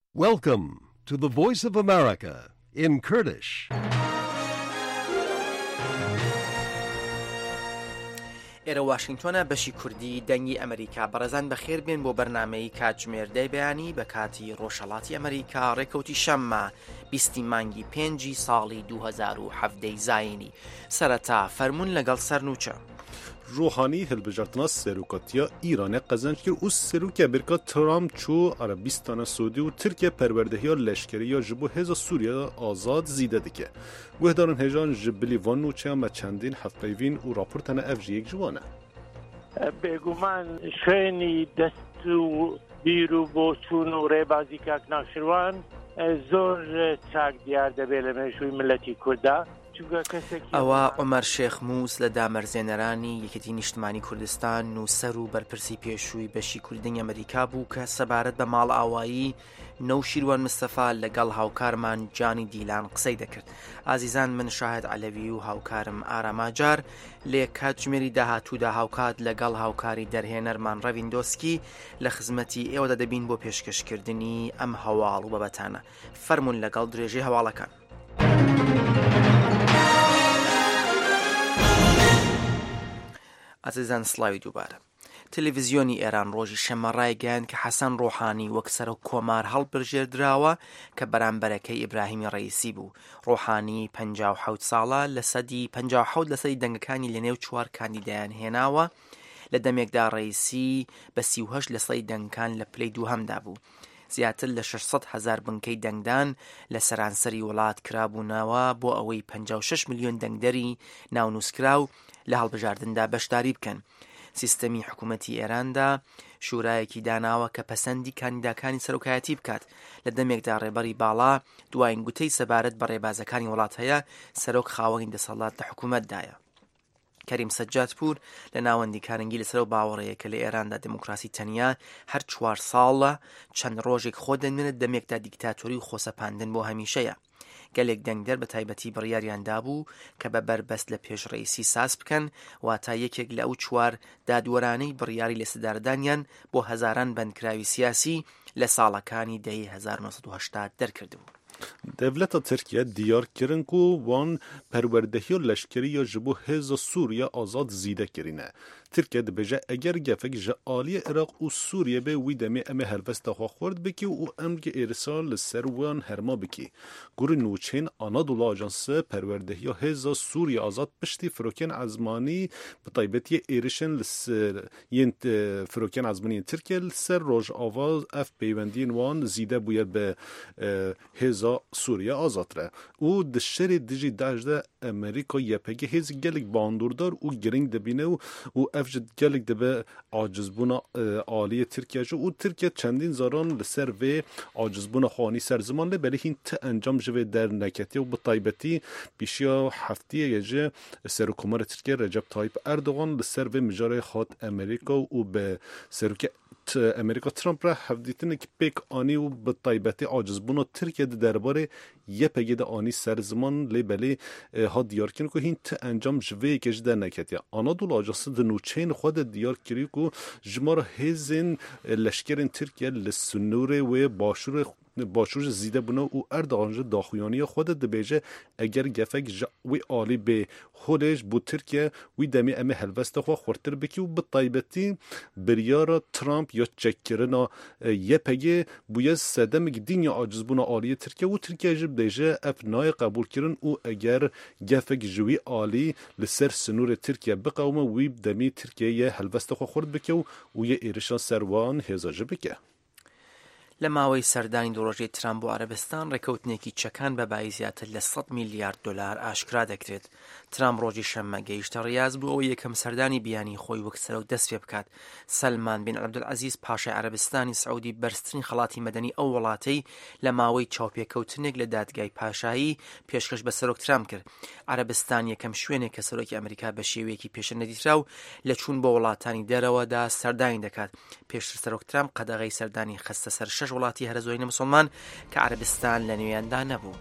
Welcome to the Voice of America in Kurdish. ئێرە واشنگتۆنە بەشی کوردی دەنگی ئەمریکا بەڕێزان بەخێر بێن بۆ بەرنامەی کاتژمێردەی بەیانی بە کاتی ڕۆژهەڵاتی ئەمریکا ڕێکەوتی شەممە 20 مانگی 5 ساڵی 2017 زاینی سەرەتا فەرموون لەگەڵ سەرنووچە روحانی هەڵبژاردنە سەرۆکاتیە ئیرانە قەزەنج کرد و سەرۆکە ئەمریکا ترامپ چوو عەرەبیستانە سعودی و تورکیا پەروەردەهیە لەشکریە ji bo hêza Sûriya azad zîde dike. Guhdarên hêjan ji bilî van nûçeyan me çendîn hevpeyvîn û raportene ev ji yek ji wan e. بێگومان شوێنی دەست و بیر و بۆ چوون و ڕێبازی کاک ناوشروان زۆر چاک دیار دەبێت لە مێژووی ملەتی کووردا. ئەوە عومەر شێخ مووس لە دامەرزێنەرانی یەکێتی نیشتمانی کوردستان نووسەر و بەرپرسی پێشووی بەشی کوردی ئەمریکا بوو کە سەبارەت بە ماڵ ئاوایی نەوشیروان مستەفا لەگەڵ هاوکارمان جانی دیلان قسەی دەکرد. ئازیزان من شاهد عەلەوی و هاوکارم ئاراماجار لێ کاتژمێری داهاتوودا هاوکات لەگەڵ هاوکاری دەرهێنەرمان ڕەڤیندۆسکی لە خزمەتی ئێوەدا دەبین بۆ پێشکەشکردنی ئەم هەواڵ و بەبەتانە. فەرموون لەگەڵ درێژەی هەواڵەکان. ئازیزان سڵاوی دووبارە. تەلەڤیزیۆنی ئێران ڕۆژی شەمە ڕایگەیاند کە حەسەن ڕۆحانی وەک سەرۆک کۆمار هەڵبژێردراوە کە بەرامبەرەکەی ئیبراهیمی ڕەئیسی بوو. ڕۆحانی 57 ساڵە لە سەدی 57 لە سەدی دەنگەکانی لە نێو 4 کاندیدایان هێناوە لە دەمێکدا ڕەئیسی بە 38 لە سەدی دەنگەکان لە پلەی دووهەمدا بوو. زیاتر لە 600,000 بنکەی دەنگدان لە سەرانسەری وڵات کرابوونەوە بۆ ئەوەی 56 ملیۆن دەنگدەری ناونووسکراو لە هەڵبژاردندا بەشداری بکەن. سیستەمی حکوومەتی ئێراندا شورایەکی داناوە کە پەسەندی کاندیداکانی سەرۆکایەتی بکات. لە دەمێکدا ڕێبەری باڵا دوایین گوتەی سەبارەت بە ڕێبازەکانی وڵات هەیە سەرۆک خاوەنی دەسەڵات لە حکوومەتدایە. کەریم سەجادپور لە ناوەندی کارنگی لەسەر باوەڕەیە کە لە ئێراندا دموکراسی تەنیا هەر 4 ساڵە چەند ڕۆژێک خۆ دەمێنێت دەمێکدا دیکتاتۆری و خۆسەپاندن بۆ هەمیشەیە. گەلێک دەنگدەر بە تایبەتی بڕیاریاندا بوو کە بە بەربەست لە پێش ڕئیسی ساز بکەن واتە یەکێک لە ئەو 4 دادوەرانەی بڕیاری لەسەداردانیان بۆ هەزاران بەندکراوی سیاسی لە ساڵەکانی دەی 1980 دەرکردبوو. Devleta Tirkiye diyar kirin ku wan perwerdehiya leşkeriya ji bo hêza Sûriya azad zîde kirine. Tirkiye dibêje eger gefek ji aliyê Iraq û Sûriye bê wî demê em ê helbesta xwe xwerd bikî û em gi êrisa li ser wan herma bikî. Gurê nûçeyên Anadolu Ajansı perwerdehiya hêza Sûriya azad piştî firokên ezmanî bi taybetiyê êrişên li ser yên firokên ezmaniyên Tirkiye li ser rojava ev peywendiyên wan zîde bûye bi hêza Sûriya azad re. û di şerê dijî Daeş de Amerîka YPG hêzî gelek bandûrdar û giring dibîne û ev ji gelek dibe acizbûna aliyê Tirkiye jî û Tirkiye çendîn zaran li ser vê acizbûna xwanî ser ziman lê belê hîn ti encam ji vê derneketiye û bi taybetî pîşiya heftiyê jî Serokkomara Tirkiye Recep Tayyip Erdogan li ser vê mijarê hat Amerîka û bi serokê Amerika Trump re hevdîtinekî pêk anî û bi taybetî acizbûna Tirkiye di derbarê YPG de anî ser ziman lê belê hat diyarkirin ku hîn ti encam ji vê yekê ji derneketiye. Anadolu Ajansı di nûçeyên xwe de diyar kirî ku ji mara hêzên leşkerên Tirkiye li Sunûrê wê başûr ji zîde bûne û Erdogan ji daxuyaniya xwe de dibêje eger gefek ji wê alî bê holê ji bo Tirkiye wî demê em ê helbesta xwe xurtir bikî û bi taybetî biryara Trump ya çekkirina YPG bûye sedemek dînya acizbûna aliyê Tirkiye û Tirkiye jî dibêje ev nayê qebûlkirin û eger gefek ji wî alî li ser Sunûrê Tirkiye biqewime wî demê Tirkiyeyê helbesta xwe xurt bike û yê êrişa ser wan hêza jî bike. لە ماوەی سەردانی دوڕۆژەی ترامپ بۆ عەرەبستان ڕێکەوتنێکی چەکان بە بای زیاتر لە 100 میلیارد دلار ئاشکرا دەکرێت. ترامپ ڕۆژی شەممە گەیشتە ڕیاض بوو ئەوە یەکەم سەردانی بیانی خۆی وەک سەرۆک دەست پێ بکات. سەلمان بن عەبدولعەزیز پاشای عەرەبستانی سعودی بەرزترین خەڵاتی مەدەنی ئەو وڵاتەی لە ماوەی چاوپێکەوتنێک لە دادگای پاشایی پێشکەش بە سەرۆک ترامپ کرد. عەرەبستان یەکەم شوێنێک کە سەرۆکی ئەمریکا بە شێوەیەکی پێشە نەدیراو لە چوون بۆ وڵاتانی دەرەوەدا سەردانی دەکات. پێشتر سەرۆک ترامپ قەدەغەی سەردانی خستە سەر 6 وڵاتی هەرە زۆرینە مسلمان کە عەرەبستان لە نوێیاندا نەبوو.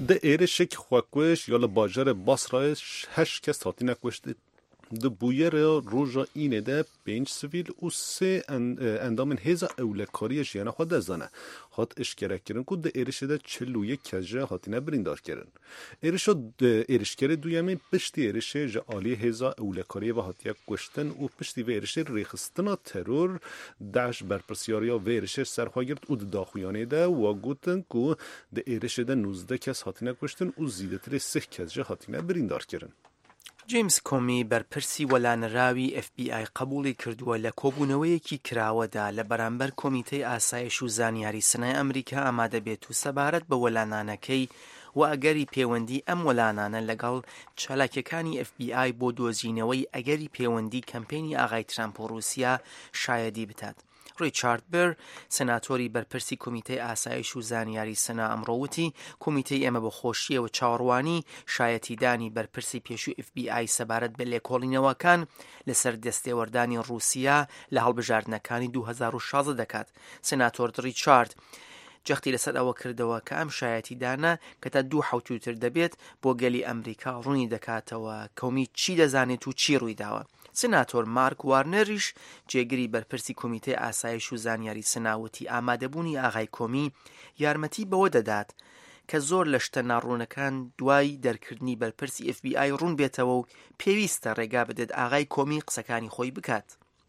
ده ایرشک خوکوش یا لباجر باسرایش 8 کس هاتی نکوشته ده بویر روژا اینه ده 5 سویل و 3 اندامن هزا اولکاری جیانه خود دزانه هات اشکره کرن که ده ایرش ده 41 کجه هاتی نبریندار کرن ایرشکره دویمه پشتی ایرش جعالی هزا اولکاری و هاتیه کشتن و پشتی و ایرش ریخستنا ترور داعش برپرسیاریا و ایرش سرخواه گرد و ده داخویانه ده و گوتن که ده ایرش ده 19 کس هاتی نکشتن و زیدتر 3 کجه هاتی نبریندار کرن. جیمز کومی بەرپرسی وەلانەراوی FBI قبولی کردووە لە کۆبوونەوەیەکی کراوەدا لە بەرامبەر کۆمیتەی ئاسایش و زانیاری سنای ئەمریکا ئامادە بێت و سەبارەت بە وەلانانەکەی و ئەگەری پەیوەندی ئەم وەلانانە لەگەڵ چالاکیەکانی FBI بۆ دۆزینەوەی ئەگەری پەیوەندی کەمپێنی ئاغای ترامپ و رووسیا شایەدی بتات. ریچارد بر سناتۆری بەرپرسی کۆمیتەی ئاسایش و زانیاری سنا ئەمڕۆوتی کۆمیتەی ئێمە بە خۆشیە و چاوەڕوانی شایەتیدانی بەرپرسی پێشووی FBI سەبارەت بە لێکۆڵینەوەکان لەسەر دەستێوەردانی رووسیا لە هەڵبژاردنەکانی 2016 دەکات. سناتۆر ریچارد جەختی لەسەر ئەوە کردەوە کە ئەم شایەتیدانە کە تا 2 حوتوتر دەبێت بۆ گەلی ئەمریکا ڕوونی دەکاتەوە کۆمی چی دەزانێت و چی ڕوویداوە. سناتۆر مارک وارنەریش جێگری بەرپرسی کۆمیتەی ئاسایش و زانیاری سناوتی ئامادەبوونی ئاغای کۆمی یارمەتی بەوە دەدات کە زۆر لە شتە ناڕوونەکان دوای دەرکردنی بەرپرسی FBI ڕوون بێتەوە و پێویستە ڕێگا بدێت ئاغای کۆمی قسەکانی خۆی بکات.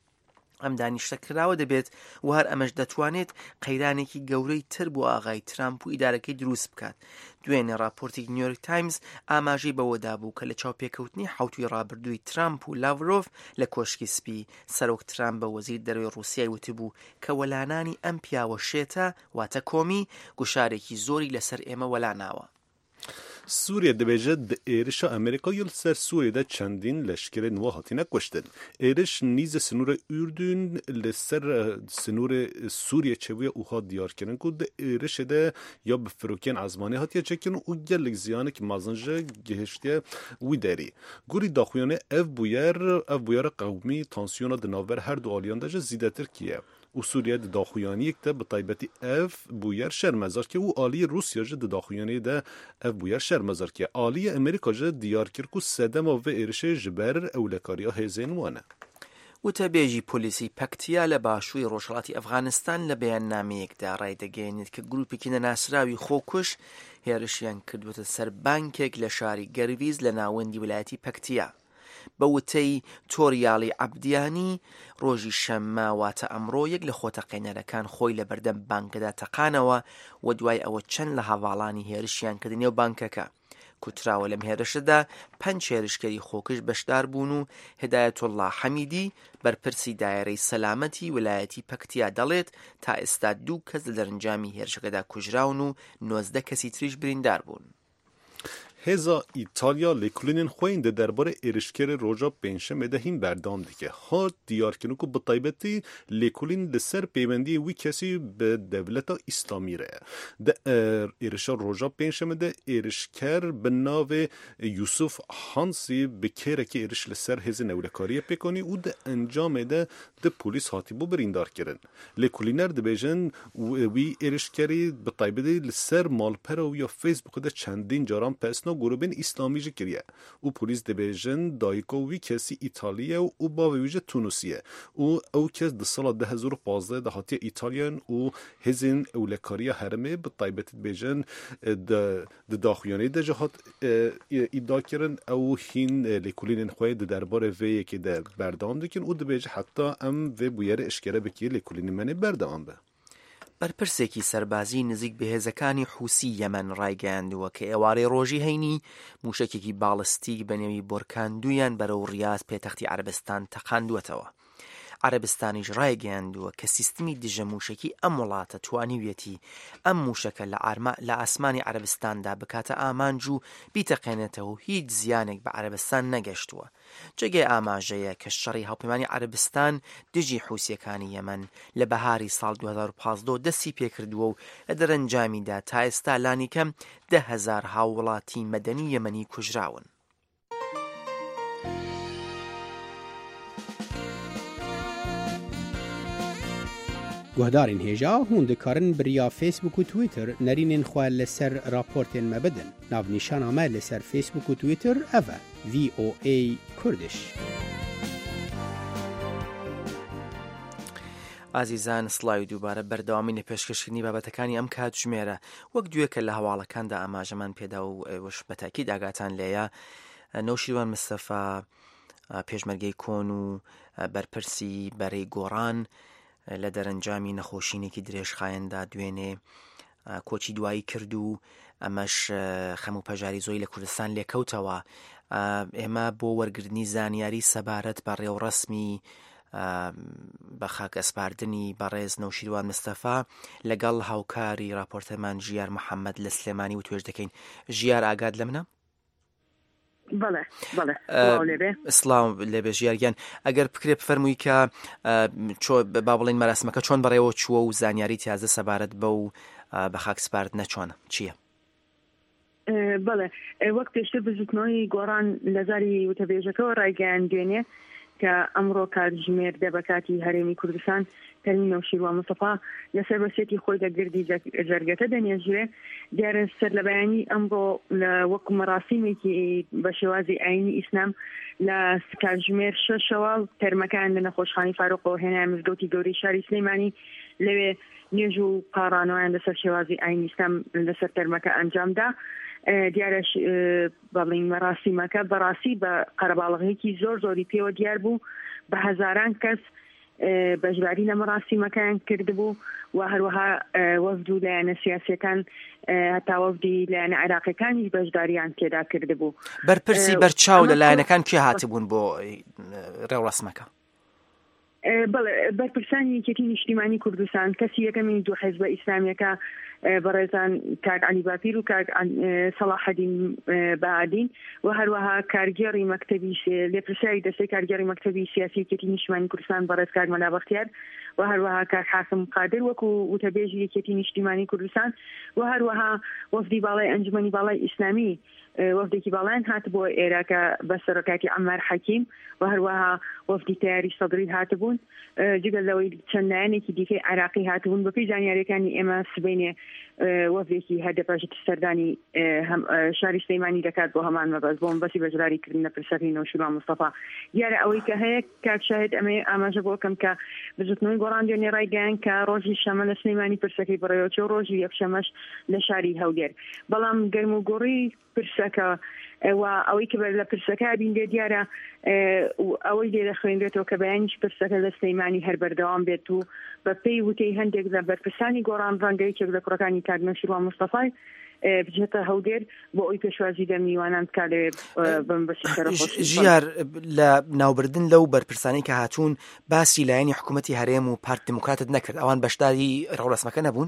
ئەم دانیشتە کراوە دەبێت و هەر ئەمەش دەتوانێت قەیرانێکی گەورەی تر بۆ ئاغای ترامپ و ئیدارەکەی دروست بکات. دوێنێ راپۆرتی نیویۆرک تایمز ئاماژەی بەوەدا بوو کە لە چاوپێکەوتنی حوتوی ڕابردووی ترامپ و لاڤرۆڤ لە کۆشکی سپی سەرۆک ترامپ بە وەزیر دەرەوەی رووسیای وتبوو کە وەلانانی ئەم پیاوە شێتە واتە کۆمی گوشارێکی زۆری لەسەر ئێمە وەلاناوە. سوریه دبیجه د ایرش امریکا یل سر سوریه ده چندین لشکر نوا هاتی نکشتن. ایرش نیز سنور اردن لسر سنور سوریه چویه اوها دیار کرن که ده ایرش ده یا به فروکین عزمانی هاتیه چکن و گلک زیانه که مازنجه گهشتیه وی داری. گوری داخویانه اف بویر قومی تانسیون دناور هر دو آلیان ده زیده تر کیه. و سوریه ده داخویانی که به طیبتی اف بویر شرمزار که و آلی روسیه جه ده داخویانی ده اف بویر شرمزار که آلی امریکا جه دیار کرد که سدم و ایرشه جبر اولکاریا هزین وانه. وتەبێژی پۆلیسی پەکتیا لە باشووری ڕۆژهەڵاتی ئەفغانستان لە بەیاننامەیەکدا ڕایدەگەیەنێت کە گروپێکی نەناسراوی خۆکوش هێرشیان کردوتە سەر بانکێک لە شاری گەرویز لە ناوەندی ویلایەتی پەکتیا. بە وتەی تۆریاڵی عەبدیانی ڕۆژی شەممە واتە ئەمڕۆ یەک لە خۆتەقینەرەکان خۆی لە بەردەم بانکەدا تەقانەوە و دوای ئەوە چەند لە هەواڵانی هێرشیان کردنێ و بانکەکە. کوتراوە لەم هێرشەدا 5 هێرشکەری خۆکش بەشدار بوون و هدایەتوڵڵا حەمیدی بەرپرسی دایرەی سەلامەتی ویلایەتی پەکتیا دەڵێت تا ئێستا 2 کەس لە دەرەنجامی هێرشەکەدا کوژراون و 19 کەسی تریش بریندار بوون. هزا ایتالیا لیکولینن خوینده درباره ایرشکر روژا پنجشنبه دهیم بردام دیگه ها دیار کنو که بطایبتی لیکولین لسر پیوندی وی کسی به دولتا اسلامی ره ده ایرشا روژا پنجشنبه ده ایرشکر به ناو یوسف هانسی بکره که ایرش لسر هز نولکاری پیکنی و ده انجام ده پولیس هاتی بو بریندار کرن لیکولینر ده بیجن وی ایرشکری بطایبتی لسر مالپر و یا فیسبوک ده چندین جاران پسنا گروبین اسلامی جه کریه و پولیس دبیجن دایکو وی کسی ایتالیه و با ویجه تونوسیه و او کس ده سال 2015 ده هاتی ایتالیان و هزین اولکاری هرمه به طایبت دبیجن ده داخویانه ده جهات ادعا کرن او هین لیکولین خواه ده درباره ویه که ده بردام دکن و دبیجه حتی ام وی بویر اشکره بکی لیکولین منی بردام به بەرپرسێکی سەربازی نزیک بەهێزەکانی حوسی یەمەن ڕایگەیاندووە کە ئێوارەی ڕۆژی هەینی موشکێکی باڵستیک بە نێوی بۆرکاندویان بەرەو ڕیاض پێتەختی عەرەبستان تەقاندووەتەوە. عەرەبستانیش ڕایگەیاندووە کە سیستمی دژە موشکی ئەم وڵاتە توانیویەتی ئەم موشەکە لە ئاسمانی عەرەبستاندا بکاتە ئامانج و بیتەقێنێتەوە و هیچ زیانێک بە عەرەبستان نەگەشتووە. جێگەی ئاماژەیە کە شەڕی هاوپەیمانی عەرەبستان دژی حوسیەکانی یەمەن لە بەهاری ساڵ 2015 دەستی پێکردووە و لە دەرەنجامیدا تا ئێستا لانی کەم 10,000 هاوڵاتی مەدەنی یەمەنی کوژراون. گهدارین هێژا هون دikarin biriya Facebook û Twitter nerînên xwe li ser raportên me bidin. Navnîşana me li ser Facebook û Twitter ev e VOA Kurdish. ئازیزان سڵاوی دووبارە بەردەوامی لە پێشکەشکردنی بابەتەکانی ئەم کاتژمێرە وەک دوێکە لە هەواڵەکاندا ئاماژەمان پێدا و وەش بەتاکید ئاگاتان لێیە نەوشیروان مستەفا پێشمەرگەی کۆن و بەرپرسی بەرەی گۆڕان لە دەرەنجامی نەخۆشینێکی درێژخایەندا دوێنێ کۆچی دوایی کرد و ئەمەش خەم و پەژاری زۆی لە کوردستان لێکەوتەوە. ئێمە بۆ وەرگرتنی زانیاری سەبارەت بە ڕێوڕەسمی بە خاک ئەسپاردنی بەڕێز نەوشیروان مستەفا لەگەڵ هاوکاری راپۆرتەمان ژیار محەممەد لە سلێمانی و توێژ دەکەین. ژیار ئاگاد لە منە؟ سڵاو لێبێ ژیارگیان ئەگەر بکرێ بفەرمووی کە با بڵین مەراسمەکە چۆن بەڕێوە چووە و زانیاری تازە سەبارەت بە و بە خاک سپاردنە چۆنە چییە؟ بەڵێ وەک پێشتر بزوتنەوەی گۆڕان لە زاری وتەبێژەکەەوە ڕایگەیان دوێنێ کە ئەمڕۆ کاتژمێر دەبکاتی هەرێمی کوردستان تەرمین نەوشیروان مستەفا لەسەر بەسێتی خۆی دەگردی جەرگەکە دەنێژرێ دیارە سەر لە بەیانی ئەمڕۆ لە وەکو مەراسیمێکی بە شێوازی ئاینی ئیسلام لە کاتژمێر 6 شەواڵ تەرمەکان لە نەخۆشخانەی فاروقەوە هێنایان مزگەوتی گەورەی شاری سلێمانی لەوێ نوێژ و پاڕانەوەیان لەسەر شێوازی ئاینی ئیسلام لەسەر تەرمەکە ئەنجامدا. دیارەش بەڵین مەراسیمەکە بەڕاستی بە قەرەباڵغەیەکی زۆری پێوە دیار بوو بە هەزاران کەس بەشداری لە مەراسیمەکان کردبوو و هەروەها وەفد و لایەنە سیاسیەکان هەتا وەفدی لایەنە عێراقیەکانی بەشداریان تێدا کردبوو. بەرپرسی بەرچاو لەلایەنەکان کوێ هاتبوون بۆ ڕێوڕەسمەکە؟ بەڵێ بەرپرسانی یەکێتی نیشتیمانی کوردستان کەسی یەکەمی دوو حیزبە ئیسلامیەکە بەڕێزان کاک عەلی باپیر و کاک سەلاحەدین بەعادین و هەروەها کارگێڕی مەکتەبی لێپرسیاری دەستەی کارگێڕی مەکتەبی سیاسی یەکێتی نیشتیمانی کوردستان بەڕێز کاک مەلا بەختیار و هەروەها کاک حاکم قادر وەکو وتەبێژی یەکێتی نیشتیمانی کوردستان و هەروەها وەفدی باڵای ئەنجومەنی باڵای ئیسلامی وەفدێکی باڵایان هات بۆ ئێراکە بە سەرۆکاتی عەمار حەکیم و هەروەها وەفدی تیاری سەدری هاتبوون جگەل لەوەی چەند لایەنێکی دیکەی عێراقی هاتبوون بەپێی زانیاریەکانی ئێمە سبەینێ وەفدێکی هەردەپاشی سەردانی شاری سلێمانی دەکات بۆ هەمان مەبەست بۆ مەبەستی بەشداریکردن لە پرسەکەی نەوشیروان مستەفا. دیارە ئەوەی کە هەیە کاک شاهد ئەمە ئاماژە بۆ کەم کە بزوتنەوەی گۆڕان دوێنێ ڕایگەیان کە ڕۆژی شەمە لە سلێمانی پرسەکەی بڕێوەچێ و ڕۆژی یەکشەمەش لە شاری هەولێر. بەڵام گەرم و گۆڕی پرسەکە و ئەوەی کە لە پرسەکە بینێ دیارە ئەوەی لێ دەخوێنرێتەوە کە بەیانیش پرسەکە لە سلێمانی هەر بەردەوام بێت و بە پێی وتەی هەندێک لە بەرپرسانی گۆڕان ڕەنگەیەکێک لە کوڕەکانی کاک نەوشیروان مستەفای بجێتە هەولێر بۆ ئەوی پێشوازی دە میوانان بکات لەوێ بەمبەسی سەرخۆشی. ژیار لە ناوبردن لەو بەرپرسانەی کە هاتوون باسی لایەنی حکوومەتی هەرێم و پارتی دموکراتت نەکرد، ئەوان بەشداری ڕێوڕەسمەکە نەبوون؟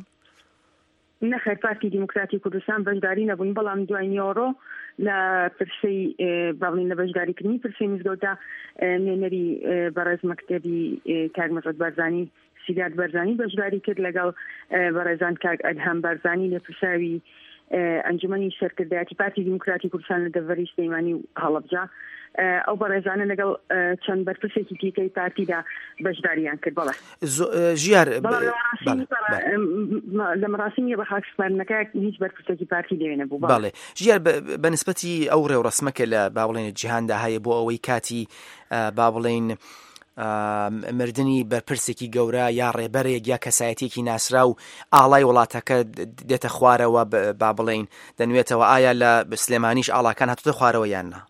نەخێر پارتی دیموکراتی کوردستان بەشداری نەبوون، بەڵام دوای نیۆڕۆ لە پرسەی باڵین لە بەشداریکردنی پرسەی مزگەوتدا نوێنەری بەڕێز مەکتەبی کاک مەسعود بارزانی سیدات بەرزانی بەشداری کرد لەگەڵ بەڕێزان کاک ئەدهام بارزانی لە پرساوی ئەنجومەنی سەرکردایەتی پارتی دیموکراتی کوردستان لە دەڤەری سلێمانی و هەڵەبجە. ئەو بەڕێزانە لەگەڵ چەند بەرپرسێکی دیکەی پارتیدا بەشداریان کرد. بەڵێ ژیار لە مەراسیمی بە خاکسپاردنەکە هیچ بەرپرسێکی پارتی لێوێ نەبوو. بەڵێ ژیار بەنسبەتی ئەو ڕێوڕەسمەکە لە با بڵێن جیهاندا هەیە بۆ ئەوەی کاتی با بڵێن مردنی بەرپرسێکی گەورە یا ڕێبەرێک یا کەسایەتێکی ناسرا و ئاڵای وڵاتەکە دێتە خوارەوە با بڵێن دەنوێتەوە ئایا لە سلێمانیش ئاڵاکان هاتوتە خوارەوە یان نا؟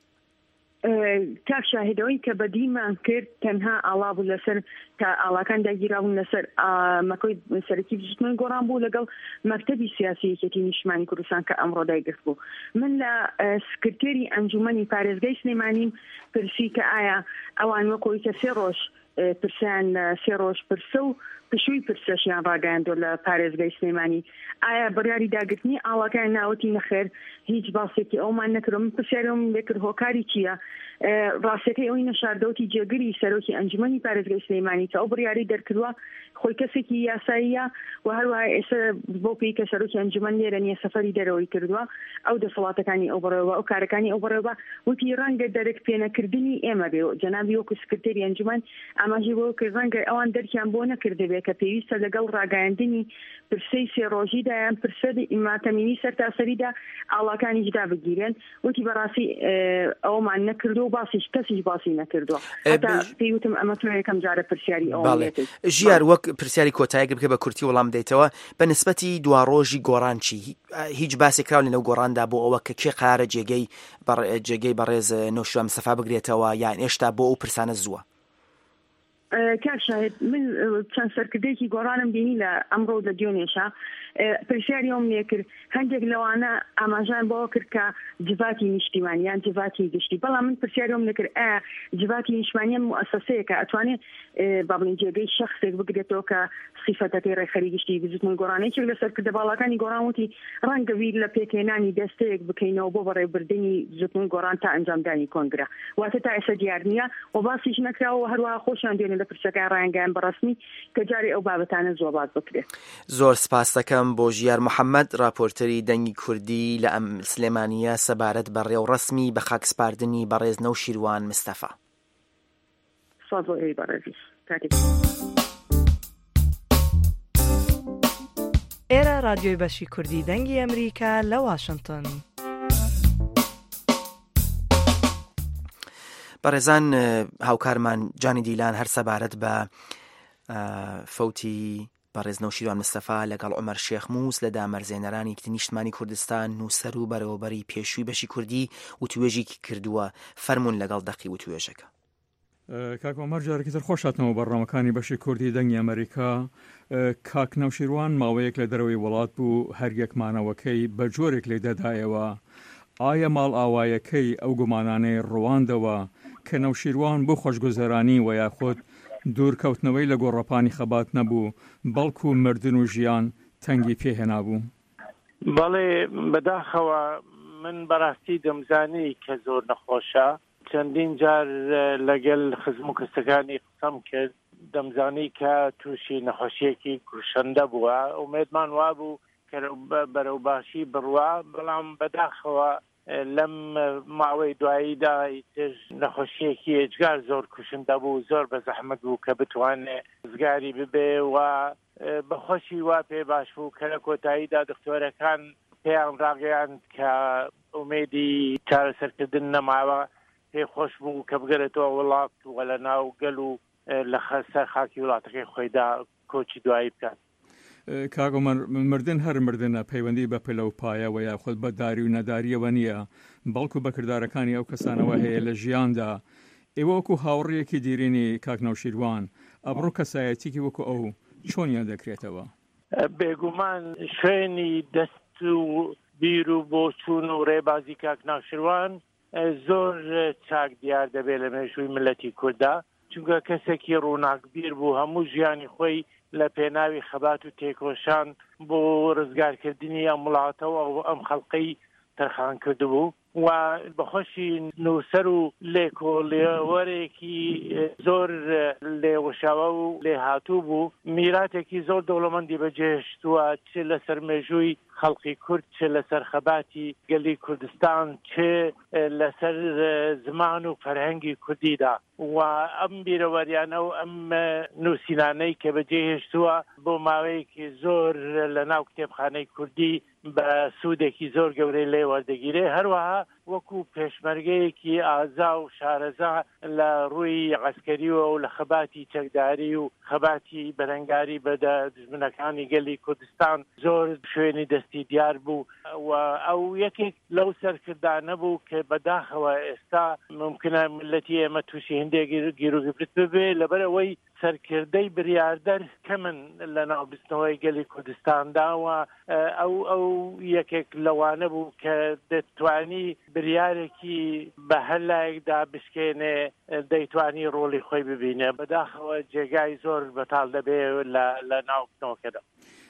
کاک شاهدەوەی کە بەدیمان کرد تەنها ئاڵا بوو لەسەر تا ئاڵاکان داگیراون لەسەر مەکۆی سەرەکی بژوتنەوەی گۆڕان بوو لەگەڵ مەکتەبی سیاسی یەکێتی نیشتیمانی کوردستان کە ئەمڕۆ دایگرت بوو. من لە سکرتێری ئەنجومەنی پارێزگای سلێمانیم پرسی کە ئایا ئەوان وەکۆی کە 3 ڕۆژ پرسیان 3 ڕۆژ پرسە و پشووی پرسەشیان ڕاگەاندۆ لە پارێزگای سلێمانی ئایا بڕیاری داگرتنی ئاڵاکان ناوەتی نەخێر هیچ باسێکی ئەومان نەکردم. من پرسیارم لێکرد هۆکاری چییە؟ ڕاستەکەی ئەوەی نەشاردەوتی جێگری سەرۆکی ئەنجومەنی پارێزگای سلێمانی کە ئەو بڕیاری دەرکردووە خۆی کەسێکی یاساییە و هەروەها ئێستا بۆ پێی کە سەرۆکی ئەنجومەن لێرە نیە سەفەری دەرەوەی کردووە ئەو دەسەڵاتەکانی ئەو بڕێوە ئەو کارەکانی ئەو بڕێوە وتی ڕەنگە دەرک پێنەکردنی ئێمە بێ جەنابی وەکو سکرتێری ئەنجومەن ئاماژی بۆ کە ڕەنگە ئەوان دەرکیان بۆ نەکردبێت کە پێویستە لەگەڵ ڕاگەاندنی پرسەی سێ ڕۆژیدایان پرسە ئیماتەمینی سەرتاسەریدا ئاڵاکانیشدا بگیرن وتی بەڕاستی ئەومان نەکردو و کەسیش باسی نەکردووە هەتا پێیوتم ئەمە تۆ یەکەم جارە پرسیاری ئەوڵێت ژیار وەک پرسیاری کۆتایی بکە بە کورتی وەڵام دەیتەوە بە نسبەتی دوا ڕۆژی گۆڕان چی هیچ باسێکراو لەنەو گۆڕاندا بۆ ئەوە کە کێ قرارە جێگەی بەڕێز نەوشیروان مستەفا بگرێتەوە یان ئێشتا بۆ ئەو پرسانە زووە کاک شاهد من چەند سەرکردەیەکی گۆڕانم بینی لە ئەمڕۆ لە دیۆنێشە پرسیاری ئەوم لێ کرد هەندێک لەوانە ئاماژان بەوە کرد کە جڤاتی نیشتیمانیان جڤاتی گشتی بەڵام من پرسیاری ئەوم لێ کرد جڤاتی نیشتیمانیان موسسەیە کە ئەتوانێت با بڵین جێگەی شەخصێک بگرێتەوە کە صیفەتەکەی ڕێخەری گشتی بزوتمون گۆڕانەیەکی لە سەرکردە باڵەکانی گۆڕانوتی ڕەنگە ویر لە پێکهێنانی دەستەیەک بکەینەوە بۆ بەڕێوەبردننی زوتمون گۆڕان تا ئەنجامدانی کۆنگرە واتە تا ئێستا دیار نییە و باسیش نەکراوە هەروەها خۆشیان دێنێت لە پرسەکان ڕایانگەیان بەڕسمی کە جارێ ئەو بابەتانە زۆر باز بکرێت زۆر سپاس دەکەم بۆ ژیار محەممەد راپۆرتەری دەنگی کوردی لە ئەم سلێمانیە سەبارەت بە ڕێوڕسمی بە خاکسپاردنی بەڕێز نەوشیروان مستەفا ئێرە رادیۆی بەشی کوردی دەنگی ئەمریکا لە واشنگتن. بەڕێزان هاوکارمان جانی دیلان هەر سەبارەت بە فەوتی بەڕێز نەوشیروان مستەفا لەگەڵ عومەر شێخ مووس لە دامەرزێنەرانی کتی نیشتمانی کوردستان نووسەر و بەرەوەبەری پێشووی بەشی کوردی وتوێژێکی کردووە فەرمون لەگەڵ دەقی وتوێژەکە. کاک عومەر جارێکی تر خۆش هاتنەوە بەڕامەکانی بەشی کوردی دەنگی ئەمریکا. کاک نەوشیروان ماوەیەک لە دەرەوەی وڵات بوو هەر یەکمانەوەکەی بە جۆرێک لێ دەدایەوە. ئایا ماڵ ئاوایەکەی ئەو گومانانەی ڕواندەوە کە نەوشیروان بۆ خۆشگوزەرانی و یاخود دوورکەوتنەوەی لە گۆڕەپانی خەبات نەبوو بەڵکو مردن و ژیان تەنگی پێهێنا بوو؟ بەڵێ بەداخەوە من بەڕاستی دەمزانی کە زۆر نەخۆشە چەندین جار لەگەل خزم و کەسەکانی قسەم کرد دەمزانی کە تووشی نەخۆشیەکی کوشەندە بووە ئومێدمان وابوو کە بەرەو باشی بڕوا بەڵام بەداخەوە لەم ماوەی دواییدا تر نەخۆشیەکی ئێجگار زۆر کوشندە بوو زۆر بە زەحمەت بوو کە بتوانێت زگاری ببێ و بەخۆشی وا پێ باش بوو کە لە کۆتاییدا دکتۆرەکان پێیان ڕاگەیاند کە ئومێدی چارەسەرکردن نەماوە پێی خۆش بوو کە بگەرێتەوە وڵات وە لە ناو گەل و لە سەر خاکی وڵاتەکەی خۆیدا کۆچی دوایی بکات. کاک عومەر مردن هەر مردنە پەیوەندی بە پلە و پایەوە یاخود بە داری و نەداریەوە نییە بەڵکو بە کردارەکانی ئەو کەسانەوە هەیە لە ژیاندا. ئێوە وەکو هاوڕێیەکی دیرینی کاک نەوشیروان ئەبڕۆ کەسایەتیکی وەکو ئەو چۆنیان دەکرێتەوە؟ بێگومان شوێنی دەست و بیر و بۆ چوون و ڕێبازی کاک نەوشیروان زۆر چاک دیار دەبێت لە مێژووی ملەتی کووردا چونکە کەسێکی ڕووناکبیر بوو هەموو ژیانی خۆی لە پێناوی خەبات و تێکۆشان بۆ ڕزگارکردنی ئەم وڵاتەوە ئەم خەڵقەی تەرخان کردبوو و بەخۆشی نووسەر و لێکۆڵێوەرێکی زۆر لێوەشاوە و لێ هاتوو بوو میراتێکی زۆر دەوڵەمەندی بەجێهێشتووە چ لەسەر مێژووی خەڵقی کورد چ لەسەر خەباتی گەلی کوردستان چ لەسەر زمان و فەرهەنگی کوردیدا و ئەم بیرەوەریانە و ئەم نووسینانەی کە بەجێهێشتووە بۆ ماوەیەکی زۆر لە ناو کتێبخانەی کوردی بە سوودێکی زۆر گەورەی لێ وەردەگیرێ هەروەها وەکو پێشمەرگەیەکی ئازا و شارەزا لە ڕووی عەسکەریەوە و لە خەباتی چەکداری و خەباتی بەرەنگاری بە دژمنەکانی گەلی کوردستان زۆر شوێنی دەستی دیار بوو و ئەو یەکێک لەو سەرکردانە بوو کە بەداخەوە ئێستا ممکنە ملەتی ئێمە تووشی هەندێک گیرۆگرت ببێ لەبەرەوەی سەرکردەی بریاردەر کەمن لە ناوبستنەوەی گەلی کوردستاندا و ئەو یەکێک لەوانە بوو کە دەتوانی بریارێکی بە هەر لایەکدا بشکێنێ دەیتوانی ڕۆڵی خۆی ببینێ بەداخەوە جێگای زۆر بەتاڵ دەبێ لە ناوبستنەوەکەدا.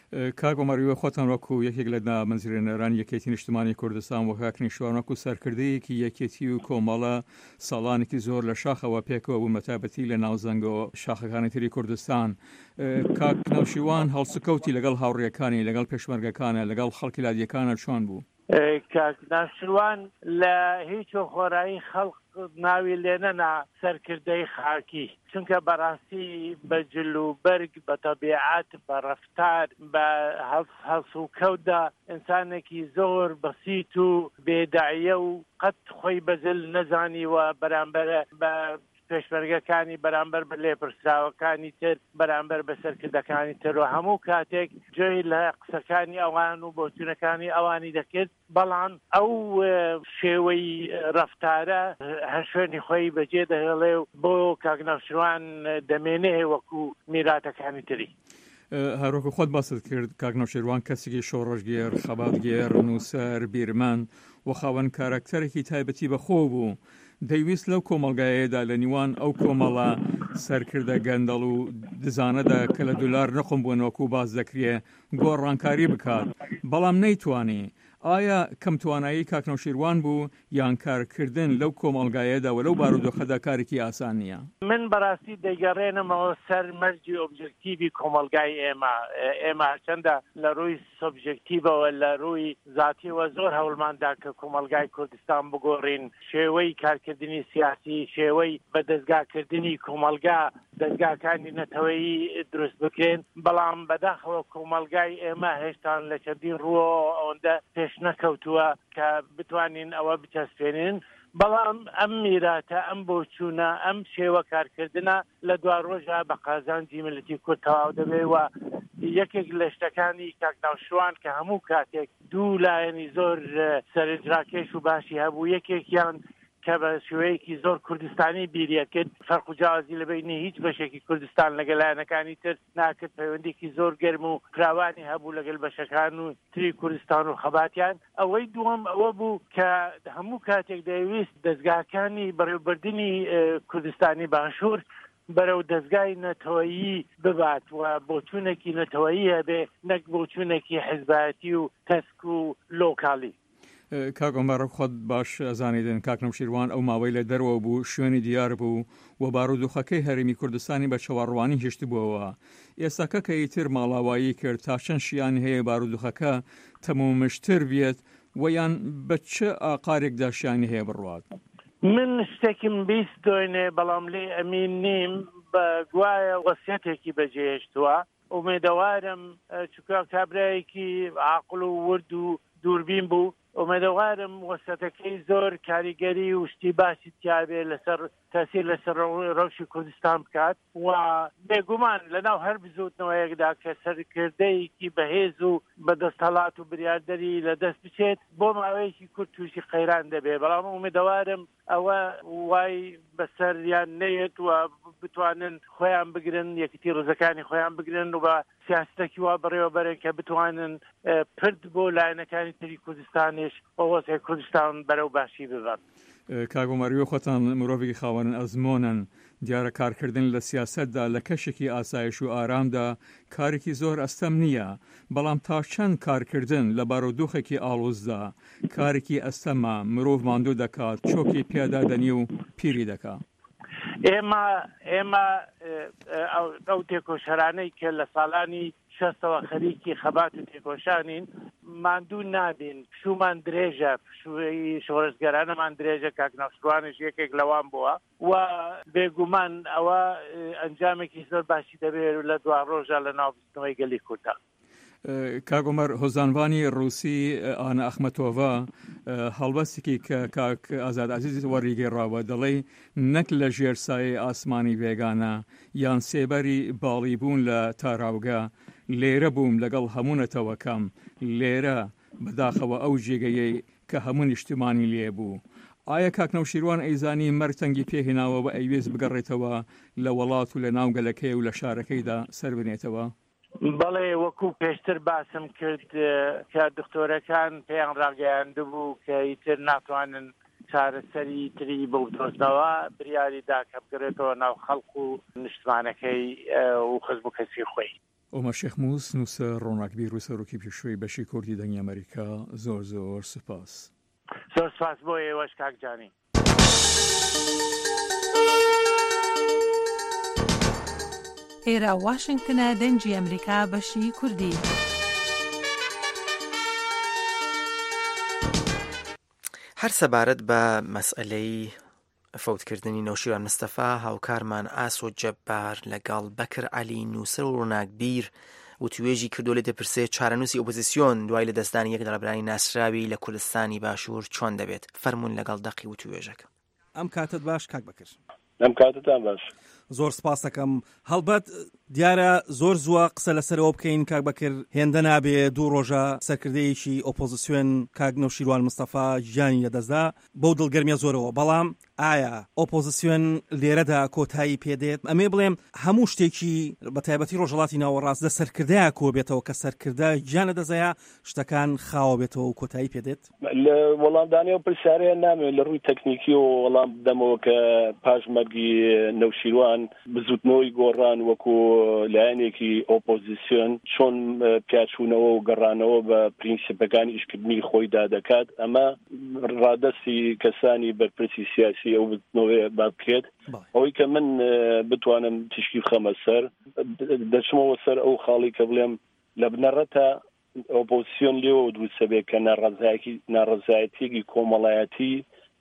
کاک عومەر خۆتان وەکو یەکێک لە دامەزرێنەرانی یەکێتی نیشتمانی کوردستان و کاک نیشتوان وەکو سەرکردەیەکی یەکێتی و کۆمەڵە ساڵانێکی زۆر لە شاخەوە پێکەوە بوو مەتابەتی لە ناوزەنگەوە شاخەکانی تری کوردستان کاک نەوشیروان هەڵسوکەوتی لەگەڵ هاوڕێیەکانی لەگەڵ پێشمەرگەکانە لەگەڵ خەڵکی لادیەکانە چۆن بوو؟ کاک ناوشروان لە هیچ خۆرایی خەڵق ناوی لێنەنا سەرکردەی خاکی چونکە بەڕاستی بە جل و بەرگ بە تەبیعەت بە ڕەفتار بە هەڵس و کەوتدا ئینسانێکی زۆر بەسیط و بێداعیە و قەت خۆی بەجل نەزانیوە بەرامبەر بە پێشمەرگەکانی بەرامبەر بە لێپرسراوەکانی تر بەرامبەر بە سەرکردەکانی تر و هەموو کاتێک جێی لە قسەکانی ئەوان و بۆچوونەکانی ئەوانی دەکرد بەڵام ئەو شێوەی ڕەفتارە هەر شوێنی خۆی بەجێ دەهێڵێ و بۆ کاک ناوشروان دەمێنێ وەکو میراتەکانی تری. هەروەکو خۆت باست کرد کاک ناوشێروان کەسێکی شۆڕەشگێر خەباتگێر نووسەر بیرمان و خاوەن کارکتەرێکی تایبەتی بەخۆ بوو دەیویست لەو کۆمەلگایەدا لە نیوان ئەو کۆمەڵە سەرکردە گەندەڵ و دزانەدا کە لە دولار نەخۆم بوونەوەکو باز دەکرێ گۆڕانکاری بکات بەڵام نەیتوانی. ئایا کەم توانایی کاک ناوشێروان بوو یان کارکردن لەو کۆمەلگایەدا و لەو بارودۆخەدا کارێکی ئاسان نییە؟ من بەڕاستی دەیگەڕێنمەوە سەر مەرجی ئۆبجێکتیڤی کۆمەلگای ئێمە چەندە لە ڕووی سۆبجێکتیڤەوە لە ڕووی زاتیەوە زۆر هەوڵماندا کە کۆمەلگای کوردستان بگۆڕین شێوەی کارکردنی سیاسی شێوەی بەدەستگاکردنی کۆمەلگا دەستگاکانی نەتەوەیی دروست بکرێن بەڵام بەداخەوە کۆمەلگای ئێمە هێشتان لە چەندین ڕووە ئەوەندە پێش نەکەوتووە کە بتوانین ئەوە بچەسپێنین بەڵام ئەم میراتە ئەم بۆچوونە ئەم شێوە کارکردنە لە دوا ڕۆژە بە قازانجی ملەتی کورد تەواو دەبێ و یەکێک لە شتەکانی کاک ناوشروان کە هەموو کاتێک دوو لایەنی زۆر سەرنجڕاکێش و باشی هەبوو یەکێکیان کە بە شێوەیەکی زۆر کوردستانی بیریە کرد فەرق و جیاوازی لەبینی هیچ بەشێکی کوردستان لەگەڵ لایەنەکانی تر ناکرد پەیوەندێکی زۆر گەرم و فراوانی هەبوو لەگەڵ بەشەکان و تری کوردستان و خەباتیان. ئەوەی دووەم ئەوە بوو کە هەموو کاتێک دەیویست دەستگاکانی بەڕێوەبردننی کوردستانی باشوور بەرەو دەستگای نەتەوەیی ببات و بۆچوونێکی نەتەوەیی هەبێ نەک بۆچوونێکی حیزبایەتی و تەسک و لۆکاڵی. کاک عومەر خۆت باش ئەزانیدن کاک ناوشێروان ئەو ماوەی لە دەرەوە بوو شوێنی دیار بوو و بارودۆخەکەی هەرێمی کوردستانی بە چاوەڕوانی هێشت بووەوە. ئێستاکە کە ئیتر ماڵاوایی کرد تا چەند شیانی هەیە بارودۆخەکە تەمومشتر بێت و یان بە چه ئاقارێکدا شیانی هەیە بڕوات؟ من شتێکم بیست دۆینێ بەڵام لێ ئەمین نیم بە گوایە وەسیەتێکی بەجێهێشتووە ئومێدەوارم چونکە کابرایەکی عاقڵ و ورد و دووربین بوو ئومێدەوارم وەسیەتەکەی زۆر کاریگەری و شتی باسی تیابێ لەسەر تاثیر لەسەر ڕەوشی کوردستان بکات و بێگومان لەناو هەر بزوتنەوەیەکدا کە سەرکردەیەکی بەهێز و بەدەستهەڵات و بریاردەری لەدەست بچێت بۆ ماوەیەکی کورت تووشی قەیران دەبێ بەڵام ئومێدەوارم ئەوە وای بەسەریان نەیەت و بتوانن خۆیان بگرن یەکەتی ڕۆژەکانی خۆیان بگرن و بە سیاستێکی وا بەڕێوەبەرن کە بتوانن پرد بۆ لایەنەکانی تری کوردستانیش ئەوەسێ کوردستان بەرەو باشی ببات. کاک عومەر خۆتان مرۆڤێکی خاوەن ئەزمۆنن دیارە کارکردن لە سیاسەتدا لە کەشێکی ئاسایش و ئارامدا کارێکی زۆر ئەستەم نییە بەڵام تا چەند کارکردن لە بارودۆخێکی ئاڵۆزدا کارێکی ئەستەمە مرۆڤ ماندوو دەکات چۆکی پێدا دەنی و پیری دەکات. ئێمە ئەو تێکۆشەرانەی کە لە ساڵانی 60ەوە خەریکی خەبات و تێکۆشانین ماندوو نابین پشومان درێژە پشووی شۆڕشگەرانەمان درێژە کاک ناوشروانش یەکێک لەوان بووە و بێگومان ئەوە ئەنجامێکی زۆر باشی دەبێت لە دوا ڕۆژە لە ناوبستنەوەی گەلی کوردان. کاک عومەر هۆزانوانی ڕووسی ئانە ئەخمەتۆڤە هەڵبەستێکی کە کاک ئازاد عەزیز وەڕیگەڕاوە دەڵێ نەک لە ژێرسایە ئاسمانی بێگانە یان سێبەری باڵی بوون لە تاراوگە لێرە بووم لەگەڵ هەموونەتەوەکەم لێرە بەداخەوە ئەو جێگەیەی کە هەموو نیشتمانی لێ بوو. ئایا کاک ناوشێروان ئەیزانی مەرتەنگی پێهێناوە بە ئەیوێز بگەڕێتەوە لە وڵات و لە ناوگەلەکەی و لە شارەکەیدا سەر بنێتەوە؟ بەڵێ وەکو پێشتر باسم کرد کە دکتۆرەکان پێیان ڕاگەیاندبوو کە ئیتر ناتوانن چارەسەری تری بۆ بدۆزنەوە بریاریدا کە بگرێتەوە ناو خەڵق و نیشتمانەکەی و خزم و کەسی خۆی. ئۆمەر شێخموس نووسە ڕۆناکبیر و سەرۆکی پێشوەی بەشی کوردی دەنگی ئەمریکا زۆر زۆر سوپاس. زۆر سوپاس بۆ ئێوەش کاکجانی. ئێرە واشنگتنە دەنگی ئەمریکا بەشی کوردی. هەر سەبارەت بە مەسئلەی فەوتکردنی نەوشیروان مستەفا هاوکارمان ئاسۆ جەبار لەگەڵ بەکر عەلی نووسەر و ڕۆناکبیر وتوێژی کردو لێ دەپرسێ چارەنووسی ئۆپۆزیسیۆن دوای لە دەستدانی یەک دەڕەبرانی ناسراوی لە کوردستانی باشوور چۆن دەبێت فەرموون لەگەڵ دەقی وتوێژەکە. ئەم کاتت باش کاک بەکر. ئەم کاتتان باش. زۆر سپاس دەکەم. هەڵبەت دیارە زۆر زووە قسە لەسەرەوە بکەین کاک بەکر هێندە نابێ دوو ڕۆژە سەرکردەیەکی ئۆپۆزیسیۆن کاک نەوشیروان مستەفا ژیانی لەدەستدا بەو دڵگەرمیە زۆرەوە. بەڵام ئایا ئۆپۆزیسیۆن لێرەدا کۆتایی پێدێت؟ ئەمێ بڵێم هەموو شتێکی بە تایبەتی ڕۆژهەڵاتی ناوەڕاست لە سەرکردەیە کۆ بێتەوە کە سەرکردە گیان لەدەستەیە شتەکان خاوە بێتەوە و کۆتایی پێدێت؟ لە وەڵامدانی و پرسیارەیە نامێت لە ڕووی تەکنیکی و وەڵام بدەمەوە کە پاشمەرگی نەوشیروان بزوتنەوەی گۆڕان وەکو لایەنێکی ئۆپۆزیسیۆن چۆن پیاچوونەوە و گەڕانەوە بە پرینسیپەکانی ئیشکردنی خۆیدا دەکات. ئەمە ڕادەستی کەسانی بەرپرسی سیاسی ئەو بزوتنەوەی با بکرێت. ئەوەی کە من بتوانم تشکی بخەمە سەر دەچمەوە سەر ئەو خاڵی کە بڵێم لە بنەڕەتە ئۆپۆزیسیۆن لێوە دووسەبێت کە ناڕەزایەتیەکی کۆمەڵایەتی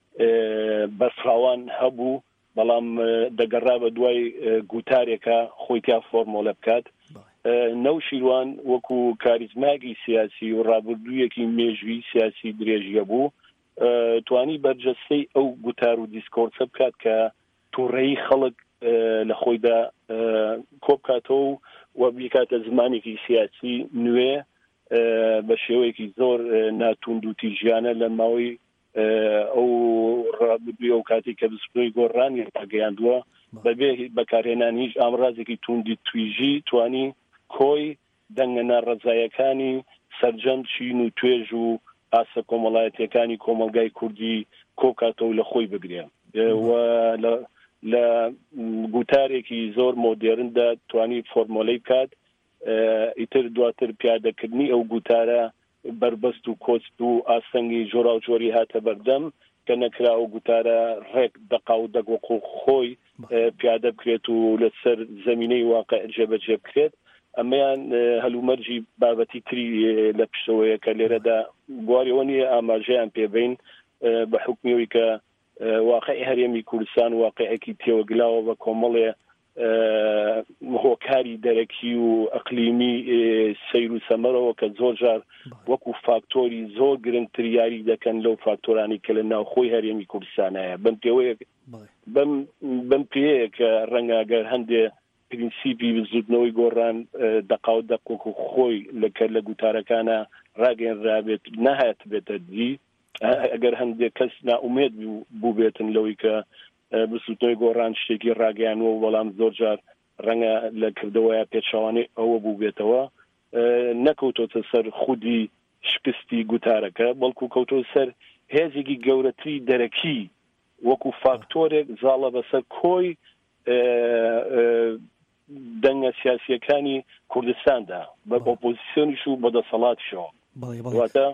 بەرفراوان هەبوو بەڵام دەگەڕا بە دوای گوتارێکە خۆی تیا فۆرمۆلە بکات. نەوشیروان وەکو کاریزماگی سیاسی و ڕابردوویەکی مێژووی سیاسی درێژیە بوو توانی بەرجەستەی ئەو گوتار و دیسکۆرسە بکات کە تووڕێی خەڵک لە خۆیدا کۆبکاتەوە و بیکاتە زمانێکی سیاسی نوێ بە شێوەیەکی زۆر ناتوند و تیژیانە لە ماوەی ئەو ڕابردووی ئەو کاتی کە بزوتنەوەی گۆڕانی ڕاگەیاندووە بەبێ بەکارهێنانی هیچ ئامڕازێکی توندی تویژی توانی کۆی دەنگە ناڕەزایەکانی سەرجەم چین و توێژ و ئاسە کۆمەڵایەتیەکانی کۆمەلگای کوردی کۆکاتەوە لە خۆی بگرێ و لە گوتارێکی زۆر مۆدێرندا توانی فۆرمۆلەی بکات. ئیتر دواتر پیادەکردنی ئەو گوتارە بربەست و کۆست و ئاسەنگی جۆرا و جۆری هاتە بەردەم کە نەکرا ئەو گوتارە ڕێک دەقا و دەگۆقۆ خۆی پیادە بکرێت و لەسەر زەمینەی واقع جێبەجێ بکرێت. ئەمەیان هەلومەرجی بابەتی تری لە پشتەوەیە کە لێرەدا بواریەوە نیە ئاماژەیان پێبین بە حکمیەوەی کە واقعی هەرێمی کوردستان واقعێکی پێوەگلاوە بە کۆمەڵێ هۆکاری دەرەکی و ئەقلیمی سەیر و سەمەرەوە کە زۆر جار وەکو فاکتۆری زۆر گرنگتر یاری دەکەن لەو فاکتۆرانی کە لە ناوخۆی هەرێمی کوردستانایە. بەم پێەیە کە ڕەنگاگەر هەندێ پرینسیپی بزوتنەوەی گۆڕان دەقاو دەقۆک و خۆی لە گوتارەکانە ڕاگەنرابێت نەهات بێتە دی ئەگەر هەندێک کەس ناومێت بوو بێتن لەوەی کە بزوتنەوەی گۆڕان شتێکی ڕاگەیانەوە بەڵام زۆر جار ڕەنگە لە کردەوەیە پێچەوانەی ئەوە بوو بێتەوە نەکەوتۆتە سەر خودی شکستی گوتارەکە بەڵکو کەوتۆ سەر هێزێکی گەورەتری دەرەکی وەکو فاکتۆرێک زاڵە بەسەر کۆی دەنگە سیاسیەکانی کوردستاندا بە ئۆپۆزیسیۆنیش و بەدەسەڵاتیشەوە. واتە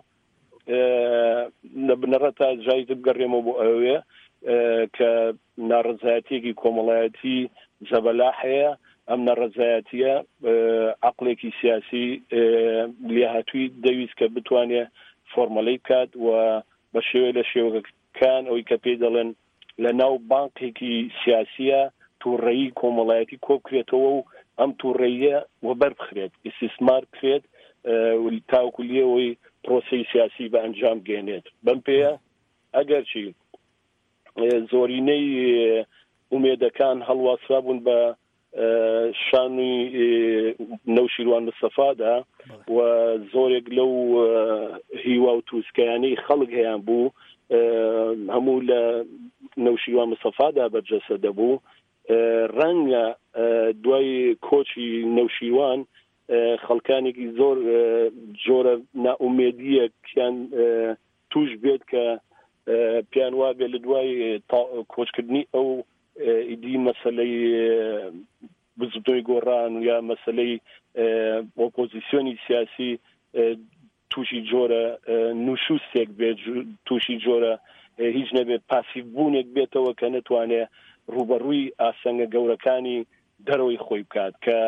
لە بنەڕەتە جایز بگەڕێمەوە بۆ ئەوەیە کە ناڕەزایەتیەکی کۆمەڵایەتی زەبەلا هەیە. ئەم ناڕەزایەتیە عەقڵێکی سیاسی لێهاتووی دەویست کە بتوانێت فۆرمەلەی بکات و بە شێوە لە شێوەکان ئەوەی کە پێی دەڵێن لە ناو بانقێکی سیاسیە تووڕێیی کۆمەڵایەتی کۆبکرێتەوە و ئەم تووڕێیە وەبەر بخرێت ئیسtismار بکرێت تاوەکو لێەوەی پرۆسەی سیاسی بە ئەنجام گێنێت. بەم پێیە ئەگەرچی زۆرینەی ئومێدەکان هەڵواسرا بوون بە شانوی نەوشیروان مستەفادا و زۆرێک لەو هیوا و تووسکەیانەی خەڵک هەیان بوو هەموو لە نەوشیروان مستەفادا بەرجەستە دەبوو. ڕەنگە دوای کۆچی نەوشیروان خەڵکانێکی زۆر جۆرە ناومێدیەکیان توش بێت کە پیان وابێ لە دوای کۆچکردنی ئەو ئیدی مەسەلەی بزوتنەوەی گۆڕان یا مەسەلەی ئۆپۆزیسیۆنی سیاسی تووشی جۆرە نوشوستێک بێت تووشی جۆرە هیچ نەبێت پاسیڤبوونێک بێتەوە کە نەتوانێت ڕوبەڕووی ئاسەنگە گەورەکانی دەرەوەی خۆی بکات کە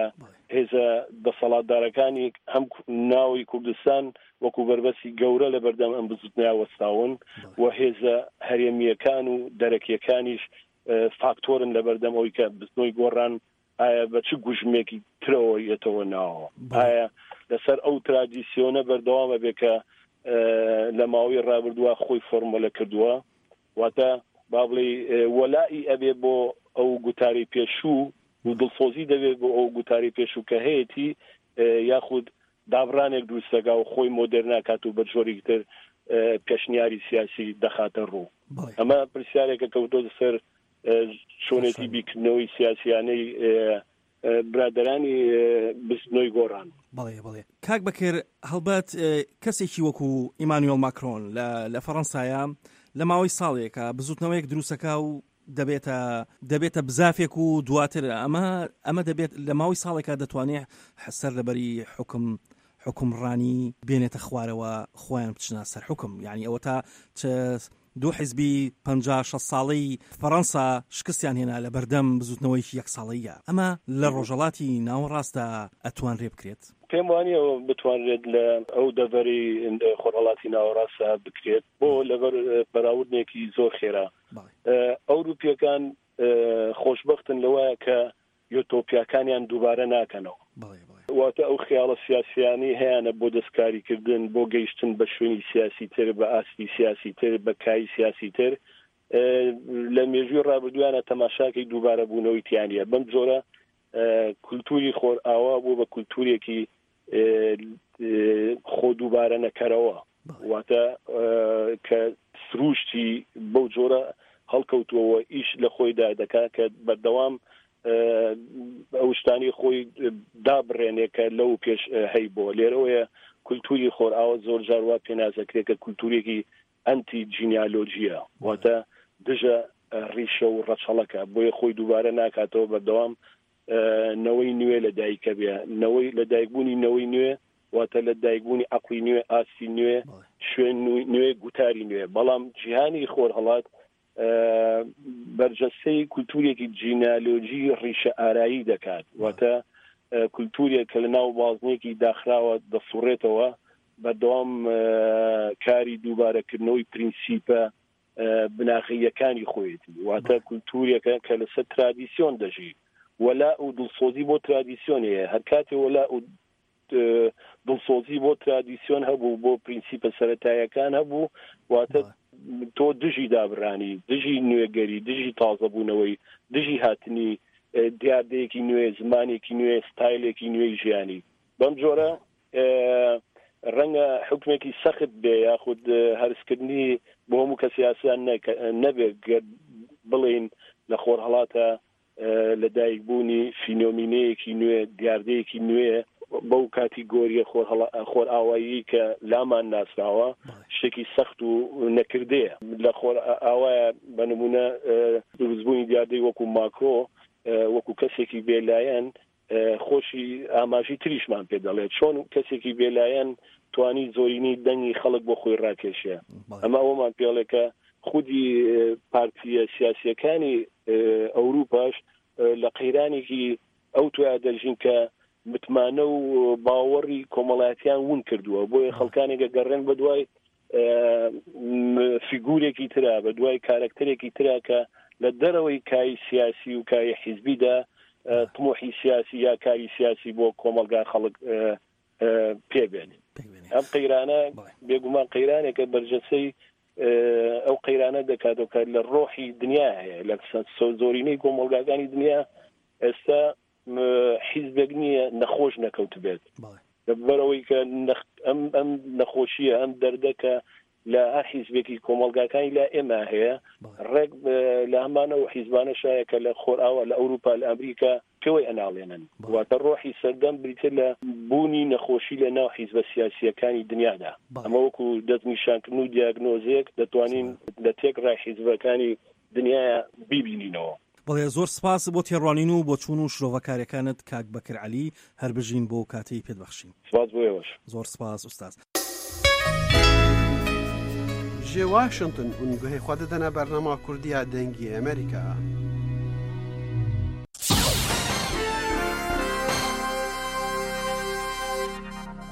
هێزە دەسەڵاتدارەکانی هەم ناوی کوردستان وەکو بربەسی گەورە لە بەردەم ئەم بزوتنیا وەستاون و هێزە هەرێمیەکان و دەرەکیەکانیش فاکتۆرن لە بەردەم ئەوی کە بزنەوەی گۆڕان ئایا بە چ گوژمێکی ترەوە یەتەوە ناوە ئایا لەسەر ئەو ترادیسیۆنە بەردەوامە بێ کە لە ماوەی ڕابردووە خۆی فۆرمۆلە کردووە واتە با بڵێ وەلای ئەبێ بۆ ئەو گوتاری پێشوو و دڵسۆزی دەبێت بۆ ئەو گوتاری پێشوو کە هەیەی یاخود دابڕانێک دروستەکە و خۆی مۆدێر ناکات و بە جۆرێکی تر پێشنیاری سیاسی دەخاتە ڕوو ئەمە پرسیارێکە کەوتۆ سەر چۆنێتی بیکردنەوەی سیاسیانەی برادرانی بزنەوەی گۆڕان. بەڵێ کاک بەکر هەڵبەت کەسێکی وەکو ئیمانوێل ماکرۆن لە فەڕەنسایە لە ماوەی ساڵێکە بزوتنەوەیەک دروستەکە و دەبێتە بزافێک و دواتر ئەمە دەبێت لە ماوەی ساڵێکە دەتوانێت سەر لەبەری حکومڕانی بێنێتە خوارەوە خۆیان بچنە سەر حکم یعنی ئەوە تا دوو حیزبی 50-60 ساڵی فەڕەنسا شکستیان هێنا لە بەردەم بزوتنەوەیکی یەک ساڵەیە ئەمە لە ڕۆژەڵاتی ناوەڕاستە ئەتوانرێ بکرێت پێم وانە بتوانرێت لە ئەو دەڤەری خۆرهەڵاتی ناوەڕاستە بکرێت بۆ لەبەر بەراوردنێکی زۆر خێرا ئەوروپیەکان خۆشبەختن لەوەیە کە یۆتۆپیاکانیان دووبارە ناکەنەوە واتە ئەو خیاڵە سیاسیانی هەیەە بۆ دەستکاریکردن بۆ گەیشتن بە شوێنی سیاسی تر بە ئاستی سیاسی تر بە کای سیاسی تر لە مێژووی ڕابردویانە تەماشاکەی دووبارە بوونەوەی تیانە بەم جۆرە کولتوری خۆر ئاوا بوو بە کولتورێکی خۆ دووبارە نەکەرەوە واتە کە سروشتی بەو جۆرە هەڵکەوتووەوە ئیش لە خۆیدا دەکات کە بەردەوام ئەو شتانی خۆی دابڕێنێ کە لەو پێش هەی بۆ لێرەوەیە کولتوری خۆر ئاوە زۆر جاروا پێنازەکرێت کە کولتورێکی ئەنتی جینیالۆجیە واتە دژە ڕیشە و ڕەچەڵەکە بۆیە خۆی دووبارە ناکاتەوە بەردەوام نەوەی نوێ لە دایکە بێ نەوەی لە دایکبوونی نەوەی نوێ واتە لە دایکبوونی عەقڵی نوێ ئاستی نوێ شوێن نوێ گوتاری نوێ بەڵام جیهانی خۆر هەڵات بەرجەستەی کولتورێکی جینالۆجی ڕیشە ئارایی دەکات واتە کولتورێک کە لە ناو بازنێکی داخراوە دەسوڕێتەوە بەردەوام کاری دووبارەکردنەوەی پرینسیپە بناغیەکانی خۆیەتی واتە کولتورێکە کە لەسەر ترادیسیۆن دەژی وەلا و دڵسۆزی بۆ ترادیسیۆنەیە هەر کاتێ وەلا و دڵسۆزی بۆ ترادیسیۆن هەبوو بۆ پرینسیپە سەرەتایەکان هەبوو واتە تۆ دژی دابرانی دژی نوێگەری دژی تازەبوونەوەی دژی هاتنی دیاردەیەکی نوێ زمانێکی نوێ ستایلێکی نوێی ژیانی بەم جۆرە ڕەنگە حکمێکی سەخت بێ یاخود هەرسکردنی بۆ هەموو کە سیاسیان نەبێت بڵێن لە خۆر هەڵاتە لەدایکبوونی فینۆمینەیەکی نوێ دیاردەیەکی نوێ بەو کاتیگۆریە خۆر ئاوایی کە لامان ناسراوە شتێکی سەخت و نەکردەیە لە خۆر ئاوایە بە نمونە دروستبوونی دیاردەی وەکو ماکرۆ وەکو کەسێکی بێلایەن خۆشی ئاماژی تریشمان پێ دەڵێت چۆن کەسێکی بێلایەن توانی زۆرینی دەنگی خەڵک بۆ خۆی ڕاکێشێ ئەمە ئەومان پێڵێکە خودی پارتیە سیاسیەکانی ئەوروپاش لە قەیرانێکی ئەو تویا دەژین کە متمانە و باوەڕی کۆمەڵایەتیان ون کردووە بۆیە خەڵکانێکە گەڕێن بە دوای فیگورێکی ترا بە دوای کارکتەرێکی ترا کە لە دەرەوەی کای سیاسی و کای حیزبیدا طموحی سیاسی یا کاری سیاسی بۆ کۆمەلگا خەڵک پێبێن ئەم قەیرانە بێگومان قەیرانێکە بەرجەسەی ئەو قەیرانە دەکاتەوە لە ڕۆحی دنیا هەیە لە زۆرینەی کۆمەلگاکانی دنیا ئێستا حیزبێک نییە نەخۆش نەکەوت بێت لەبەرەوەی کە ئەم نەخۆشیە ئەم دەردەکە لە هەر حیزبێکی کۆمەلگاکانی لا ئێمە هەیە ڕێک لە هەمانەوە حیزبانە شایە کە لە خۆرئاوە لە ئەوروپا لە ئەمریکا پێوەی ئەناڵێنن واتە ڕۆحی سەردەم بریتە لە بوونی نەخۆشی لە ناو حیزبە سیاسیەکانی دنیادا ئەمە وەکو دەستنیشانکردن و دیاگنۆزێک دەتوانین لە تێک ڕای حیزبەکانی دنیاە بیبینینەوە. بەڵێ زۆر سپاس بۆ تێڕوانین و بۆ چوون و شرۆڤەکاریەکانت کاک بەکر عەلی هەر بژین بۆ کاتەی پێدبەخشین. سپاس بۆ ئێوەش. زۆر سپاس ئوستاز. ji Washington û guhê xwe didine bernama Kurdiya dengî Amerîka.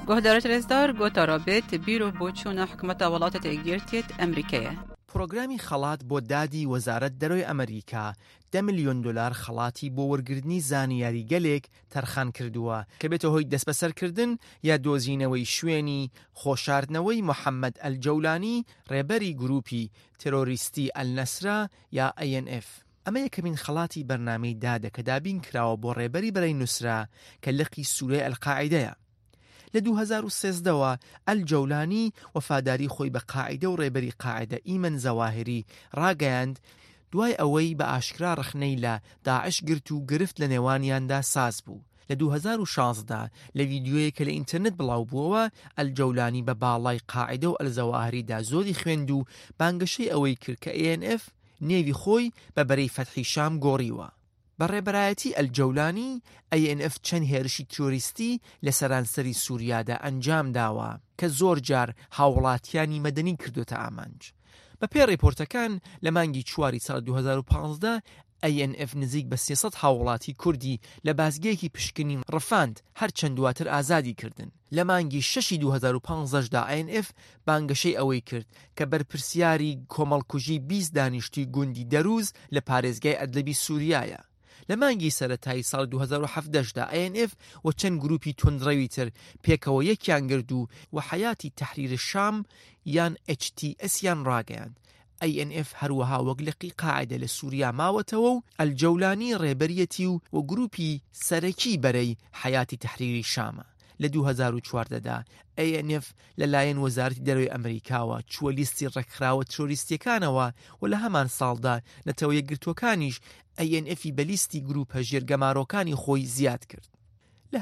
گهدارت رزدار گوتا رابط بیرو بۆچوونە حکومەتە وڵاتە تێگیرتێت ئەمریکایە. پرۆگرامی خەڵات بۆ دادی وەزارەت دەرۆی ئەمریکا 10 ملیۆن دلار خەڵاتی بۆ وەرگرتنی زانیاری گەلێک تەرخان کردووە کە بێتە هۆی دەستبەسەرکردن یا دۆزینەوەی شوێنی خۆشاردنەوەی محەممەد ئەلجەولانی ڕێبەری گروپی تێرۆریستی ئەلنەسرا یا INF. ئەمە یەکەمین خەڵاتی بەرنامەی دادە کە دابین کراوە بۆ ڕێبەری بەرەی نووسرا کە لقی سوورەی ئەلقاعیدەیە. لە 2013ەوە ئەلجەولانی وەفاداری خۆی بە قاعیدە و ڕێبەری قاعیدە ئیمەن زەواهری ڕاگەیاند دوای ئەوەی بە ئاشکرا ڕخنەی لە داعش گرت و گرفت لە نێوانیاندا ساز بوو. لە 2016 لە ڤیدیۆیەکە لە ئینتەرنێت بڵاو بووەوە ئەلجەولانی بە باڵای قاعیدە و ئەلزەواهریدا زۆری خوێند و بانگەشەی ئەوەی کرد کە ANF نێوی خۆی بە بەرەی فەتحی شام گۆڕیوە. بەڕێبەرایەتی ئەلجەولانی ANF چەند هێرشی تۆریستی لە سەرانسەری سووریادا ئەنجام داوە کە زۆر جار هاوڵاتیانی مەدەنی کردوتە ئامانج. بە پێ ڕێپۆرتەکان لە مانگی چواری ساڵ 2015 ANF نزیک بە 300 هاوڵاتی کوردی لە بازگەیەکی پشکنی ڕەفاند هەرچەند دواتر ئازادی کردن. لە مانگی 6 2015دا ANF بانگەشەی ئەوەی کرد کە بەرپرسیاری کۆمەڵکوژی 20 دانیشتوی گوندی دەروز لە پارێزگای ئەدلەبی سووریایە. لە مانگی سەرەتایی ساڵ 2017دا ANF و چەند گروپی تونندڕەوی تر پێکەوە یەکیان گرت و حیاتی تەحریر شام یان HTS یان ڕاگەیاند. ANF هەروەها وەک لقی قاعدە لە سووریا ماوەتەوە و ئەلجەولانی ڕێبەریەتی و گروپی سەرەکی بەرەی حیاتی تەحریری شامە. لە 2014دا ANF لەلایەن وەزارەتی دەرۆی ئەمریکاوە چووە لیستی ڕێکخراوە ترۆریستیەکانەوە و لە هەمان ساڵدا نەتەوە یەکگرتوەکانیش ANFی بە لیستی گروپە ژێرگەمارۆکانی خۆی زیاد کرد. لە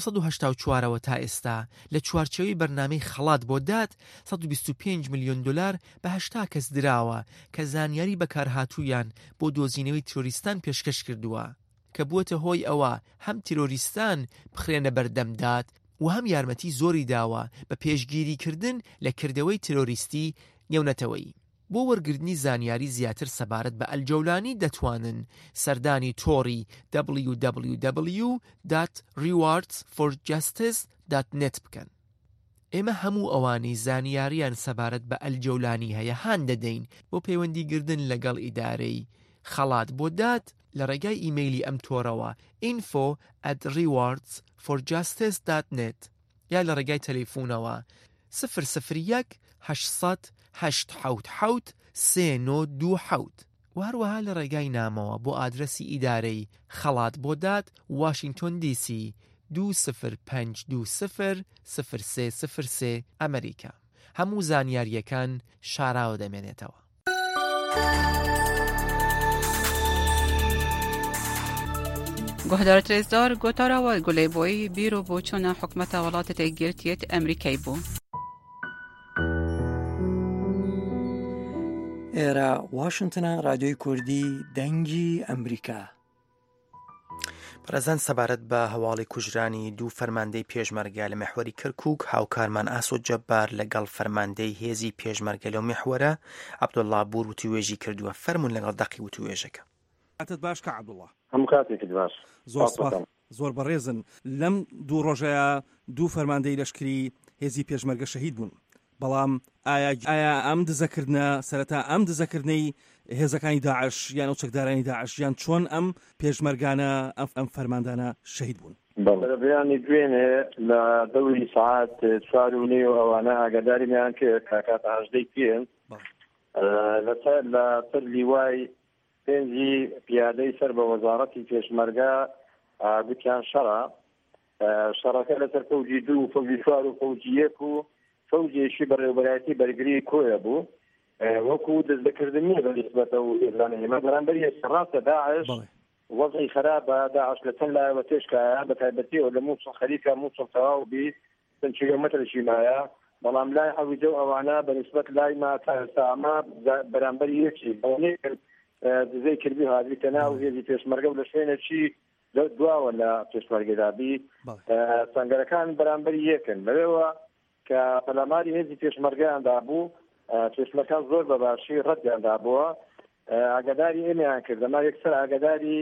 1984ەوە تا ئێستا لە چوارچێوەی بەرنامەی خەڵات بۆ داد 125 ملیۆن دلار بە 80 کەس دراوە کە زانیاری بەکارهاتوویان بۆ دۆزینەوەی ترۆریستان پێشکەش کردووە کە بووەتە هۆی ئەوە هەم تیرۆریستان بخرێنە بەردەمداد و هەم یارمەتی زۆری داوە بە پێشگیریکردن لە کردەوەی تیرۆریستی نێونەتەوەی. بۆ وەرگرتنی زانیاری زیاتر سەبارەت بە ئەلجەولانی دەتوانن سەردانی تۆڕی www.rewardsforjustice.net بکەن. ئێمە هەموو ئەوانەی زانیاریان سەبارەت بە ئەلجەولانی هەیە هان دەدەین بۆ پەیوەندیگردن لەگەڵ ئیدارەی خەڵات بۆ داد لە ڕێگای ئیمەیلی ئەم تۆڕەوە info@rewardsforjustice.net یا لە ڕێگای تەلەفۆنەوە 001 800 877 3927 و هەروەها لە ڕێگای نامەوە بۆ ئادرەسی ئیدارەی خەڵات بۆ داد واشنگتن DC 20520 0303 ئەمریکا. هەموو زانیاریەکان شاراوە دەمێنێتەوە. گهدارت رزدار گوتاراوە گولەی بۆی بیرۆ بۆچوونە حکومەتە وڵاتە تێگیرتێت ئەمریکای بوو. ئێرە واشنگتنە رادیۆی کوردی دەنگی ئەمریکا. پرەزان سەبارەت بە هەواڵی کوژرانی دوو فەرماندەی پێشمەرگە لە مەحوەری کەرکووک هاوکارمان ئاسۆد جەبار لەگەڵ فەرماندەی هێزی پێشمەرگە لەو مەحوەرە عەبدوڵڵا بور وتوێژی کردووە. فەرموون لەگەڵ دەقی وتوێژەکە. کاتت باش کە عەبدوڵڵا. هەموو کاتێکت باش. زۆر بەڕێزن. لەم دوو ڕۆژەیە دوو فەرماندەی لەشکری هێزی پێشمەرگە شەهید بوون. بەڵام ئایا ئەم دزەکردنە سەرەتا ئەم دزەکردنەی هێزەکانی داعش یان چەکدارانی داعش یان چۆن ئەم پێشمەرگانە ئەم فەرماندانە شەهید بوون؟ بەیانی دوێنێ لە دەوری ساعات 4:30 ئەوانە ئاگاداریان کرد کاکات 18 پێن لەسەر لیوای پێنجی پیادەی سەر بە وەزارەتی پێشمەرگە گوتیان شەڕەکە لەسەر فەوجی 2 فەوجی 4 و فەوجی 1 و فەوجێکی بەڕێوەبەرایەتی بەرگری کۆیە بوو وەکو دەستبەکردن نییە بە نسبەتە و ئێرانی ئێمە بەرامبەر ڕاستە داعش وەزعی خراپە داعش لە چەند لایەوە تێشکایە بە تایبەتیەوە لە مووسڵ خەریکە مووسڵ تەواو بی چەند کیلۆمەترێکی مایە بەڵام لای حەویجە و ئەوانە بە نسبەت لای ما تا ئێستا ئەمە بەرامبەر یەکی دزەی کردی هاتوویتە ناو هێزی پێشمەرگە و لە شوێنێکی دواوە لە پێشمەرگەدابی سەنگەرەکان بەرامبەر یەکن لەوێەوە کە پەلاماری هێزی پێشمەرگەیاندا بوو پێشمەرگەکان زۆر بە باشی ڕەتیاندا بووە ئاگاداری ئێمەیان کرد ئەما یەکسەر ئاگاداری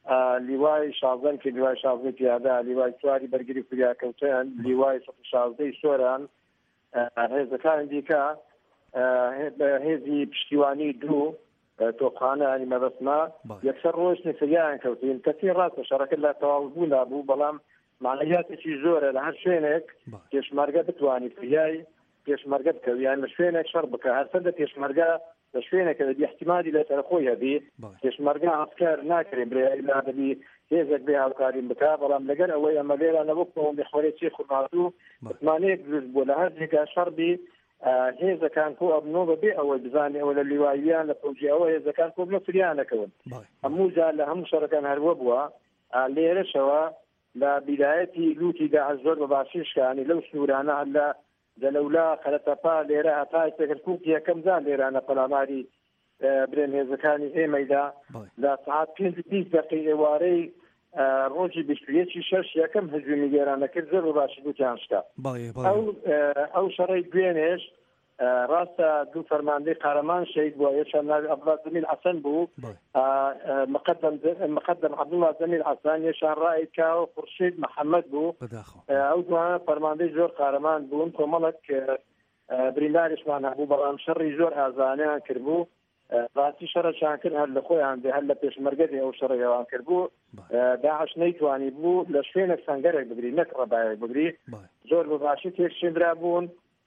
لیوای شازن کە لیوای شازنەی پیادا لیوای سواری بەرگری فریاکەوتن لیوای 16 سۆران هێزەکان دیکە هێزی پشتیوانی دوو تۆپخانە ینی مەبەسمە یەکسەر ڕۆژنی فریان کەوتین کەسی ڕاستە شەڕەکە لە تەواوبوو نابوو بەڵام معنەیاتێکی زۆرە لە هەر شوێنێک پێشمەرگە بتوانی فریای پێشمەرگە بکەویان لە شوێنێک شەڕ بکە هەرسەر لە پێشمەرگە لە شوێنێکە دەبی احتیمالی لە سەرخۆی هەبی پێشمەرگە ئەسکار ناکرێ برێلا دەبی هێزێک بێ هاوکاریم بکە بەڵام لەگەر ئەوەی ئەمە لێرانەوە بکەوم بخۆرێکی خورماتوو بتمانەیەک دروست بوو لە هەر جێگا شەڕبی هێزەکان کۆ ئەبنەوە بەبێ ئەوەی بزانێ ئەوە لە لیواییان لە فەوجی ئەوە هێزەکان کۆ بنە فریانەکەون هەموو جار لە هەموو شەڕەکان هەروە بووە لێرەشەوە لە بیدایەتی لوتی داعش زۆر بەباشی شکانی لەو سوورانە لە دەلەولا خەرەتەپا لێرە هەتا سەکرکوک یەکەم جار لێرانە پەلاماری برێن هێزەکانی ئێمەیدا لە سعات 5 دقیقە ئێوارەی ڕۆژی 26 یەکەم هەجومی گێرانە کرد زۆر بەباشی بوتیان شکا ئەو شەڕەی دوێنێش ڕاستە دوو فەرماندەی قارەمان شەید بووە یەکیان ناوی عەبدوڵڵا زەمیل حەسەن بوو مقدم عەبدوڵڵا زەمیل حەسەن یەکیان ڕائید کاوە خورشید محەممەد بوو ئەو دوانە فەرماندەی زۆر قارەمان بوون کۆمەڵک برینداریشمان هەبوو بەڵام شەڕی زۆر ئازانیان کردبوو ڕاستی شەڕەشان کرد هەر لە خۆیان دێ هەر لە پێشمەرگەی ئەو شەڕێوان کردبوو داعش نەیتوانی بوو لە شوێنێک سەنگەرێک بگری نەک ڕەبایەک بگری زۆر بەباشی تێکشێنرا بوون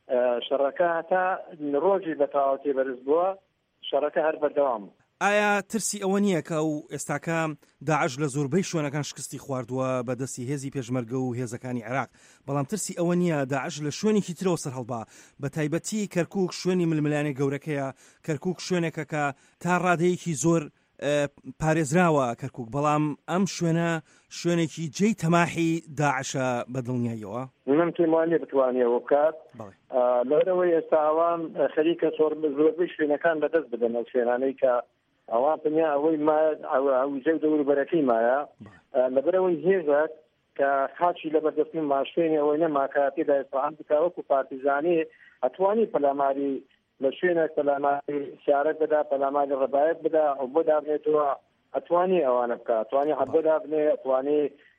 شەڕەکە هەتا ڕۆژی بەتەواو تێبەرز بووە شەڕەکە هەر بەردەوام ئایا ترسی ئەوە نییە کە و ئێستاکە داعش لە زۆربەی شوێنەکان شکستی خواردووە بەدەستی هێزی پێشمەرگە و هێزەکانی عێراق بەڵام ترسی ئەوە نییە داعش لە شوێنێکی ترەوە سەر هەڵبا بە تایبەتی کەرکووک شوێنی ململانێک گەورەکەیە کەرکووک شوێنێکە کە تا ڕادەیەکی زۆر پارێزراوە کەرکووک بەڵام ئەم شوێنە شوێنێکی جێی تەماحی داعشە بە دڵنیاییەوە من پێمانێ بتوانێەوە بکات لەرەوەی ئێستا ئەوان خەریکە زۆربەی شوێنەکان بەدەست بدەن ئەو شوێنانەی کە ئەوان پنیا ئەوەی ئەوجێ دەوروبەرەکەی مایە لەبەرەوەی هێزت کە خاچی لە بەردەستنی ماشوێنی ئەوەی نەماکە تێدا ئێستاان بکوەکو پارتیزانی ئەتوانی پەلاماری لە شوێنێک پەلاماری سیارەت بدا پەلاماری ڕەبایەت بدا ئەو بۆ دابنێتەوە ئەتوانی ئەوانە بکە ئەتوانی حەبۆ دابنێ ئەتوانی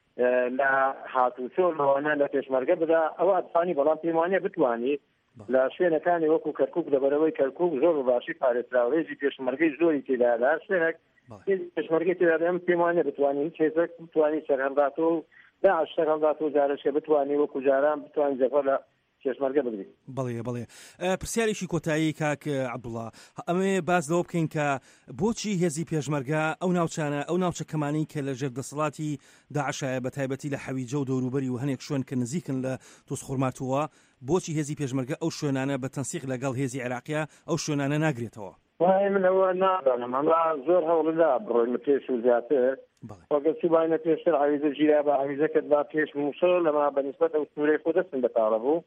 لە هاتوچۆ لەوانە لە پێشمەرگە بدا ئەوە ئەتوانی بەڵام پێیمانە بتوانی لە شوێنەکانی وەکو کەرکووک لەبەرەوەی کەرکووک زۆر باشی پارێزراوێژی پێشمەرگەی زۆری تێدا لە شوێنێک پێشمەرگەی تێدا ئەم پێمانە بتوانین هیچ هێزێک بتوانی سەرهەڵداتەوە داعش سەرهەڵداتەوە جارەشکە بتوانی وەکو جاران بتوانین جەفە لە پێشمەرگە بگرین بەڵێ پرسیارێکی کۆتایی کاک عەبدوڵڵا ئەمێ باز لەوە بکەین کە بۆچی هێزی پێشمەرگە ئەو ناوچانە ئەو ناوچە کەمانەی کە لە ژێردەسەڵاتی داعشایە بە تایبەتی لە حەویجە و دەوروبەری و هەنێک شوێن کە نزیکن لە تۆسخورماتووە بۆچی هێزی پێشمەرگە ئەو شوێنانە بە تەنسیق لەگەڵ هێزی عێراقیە ئەو شوێنانە ناگرێتەوە من ئەوە نازانم ئەمە زۆر هەوڵدا بڕۆین پێش و زیاتر وەگەسی باینە پێشتر عەویزە ژیرا بە عەویزەکەت با پێش مووسڵ لەما بەنسبەت ئەو سوورەی خۆ دەستن بەتاڵە بوو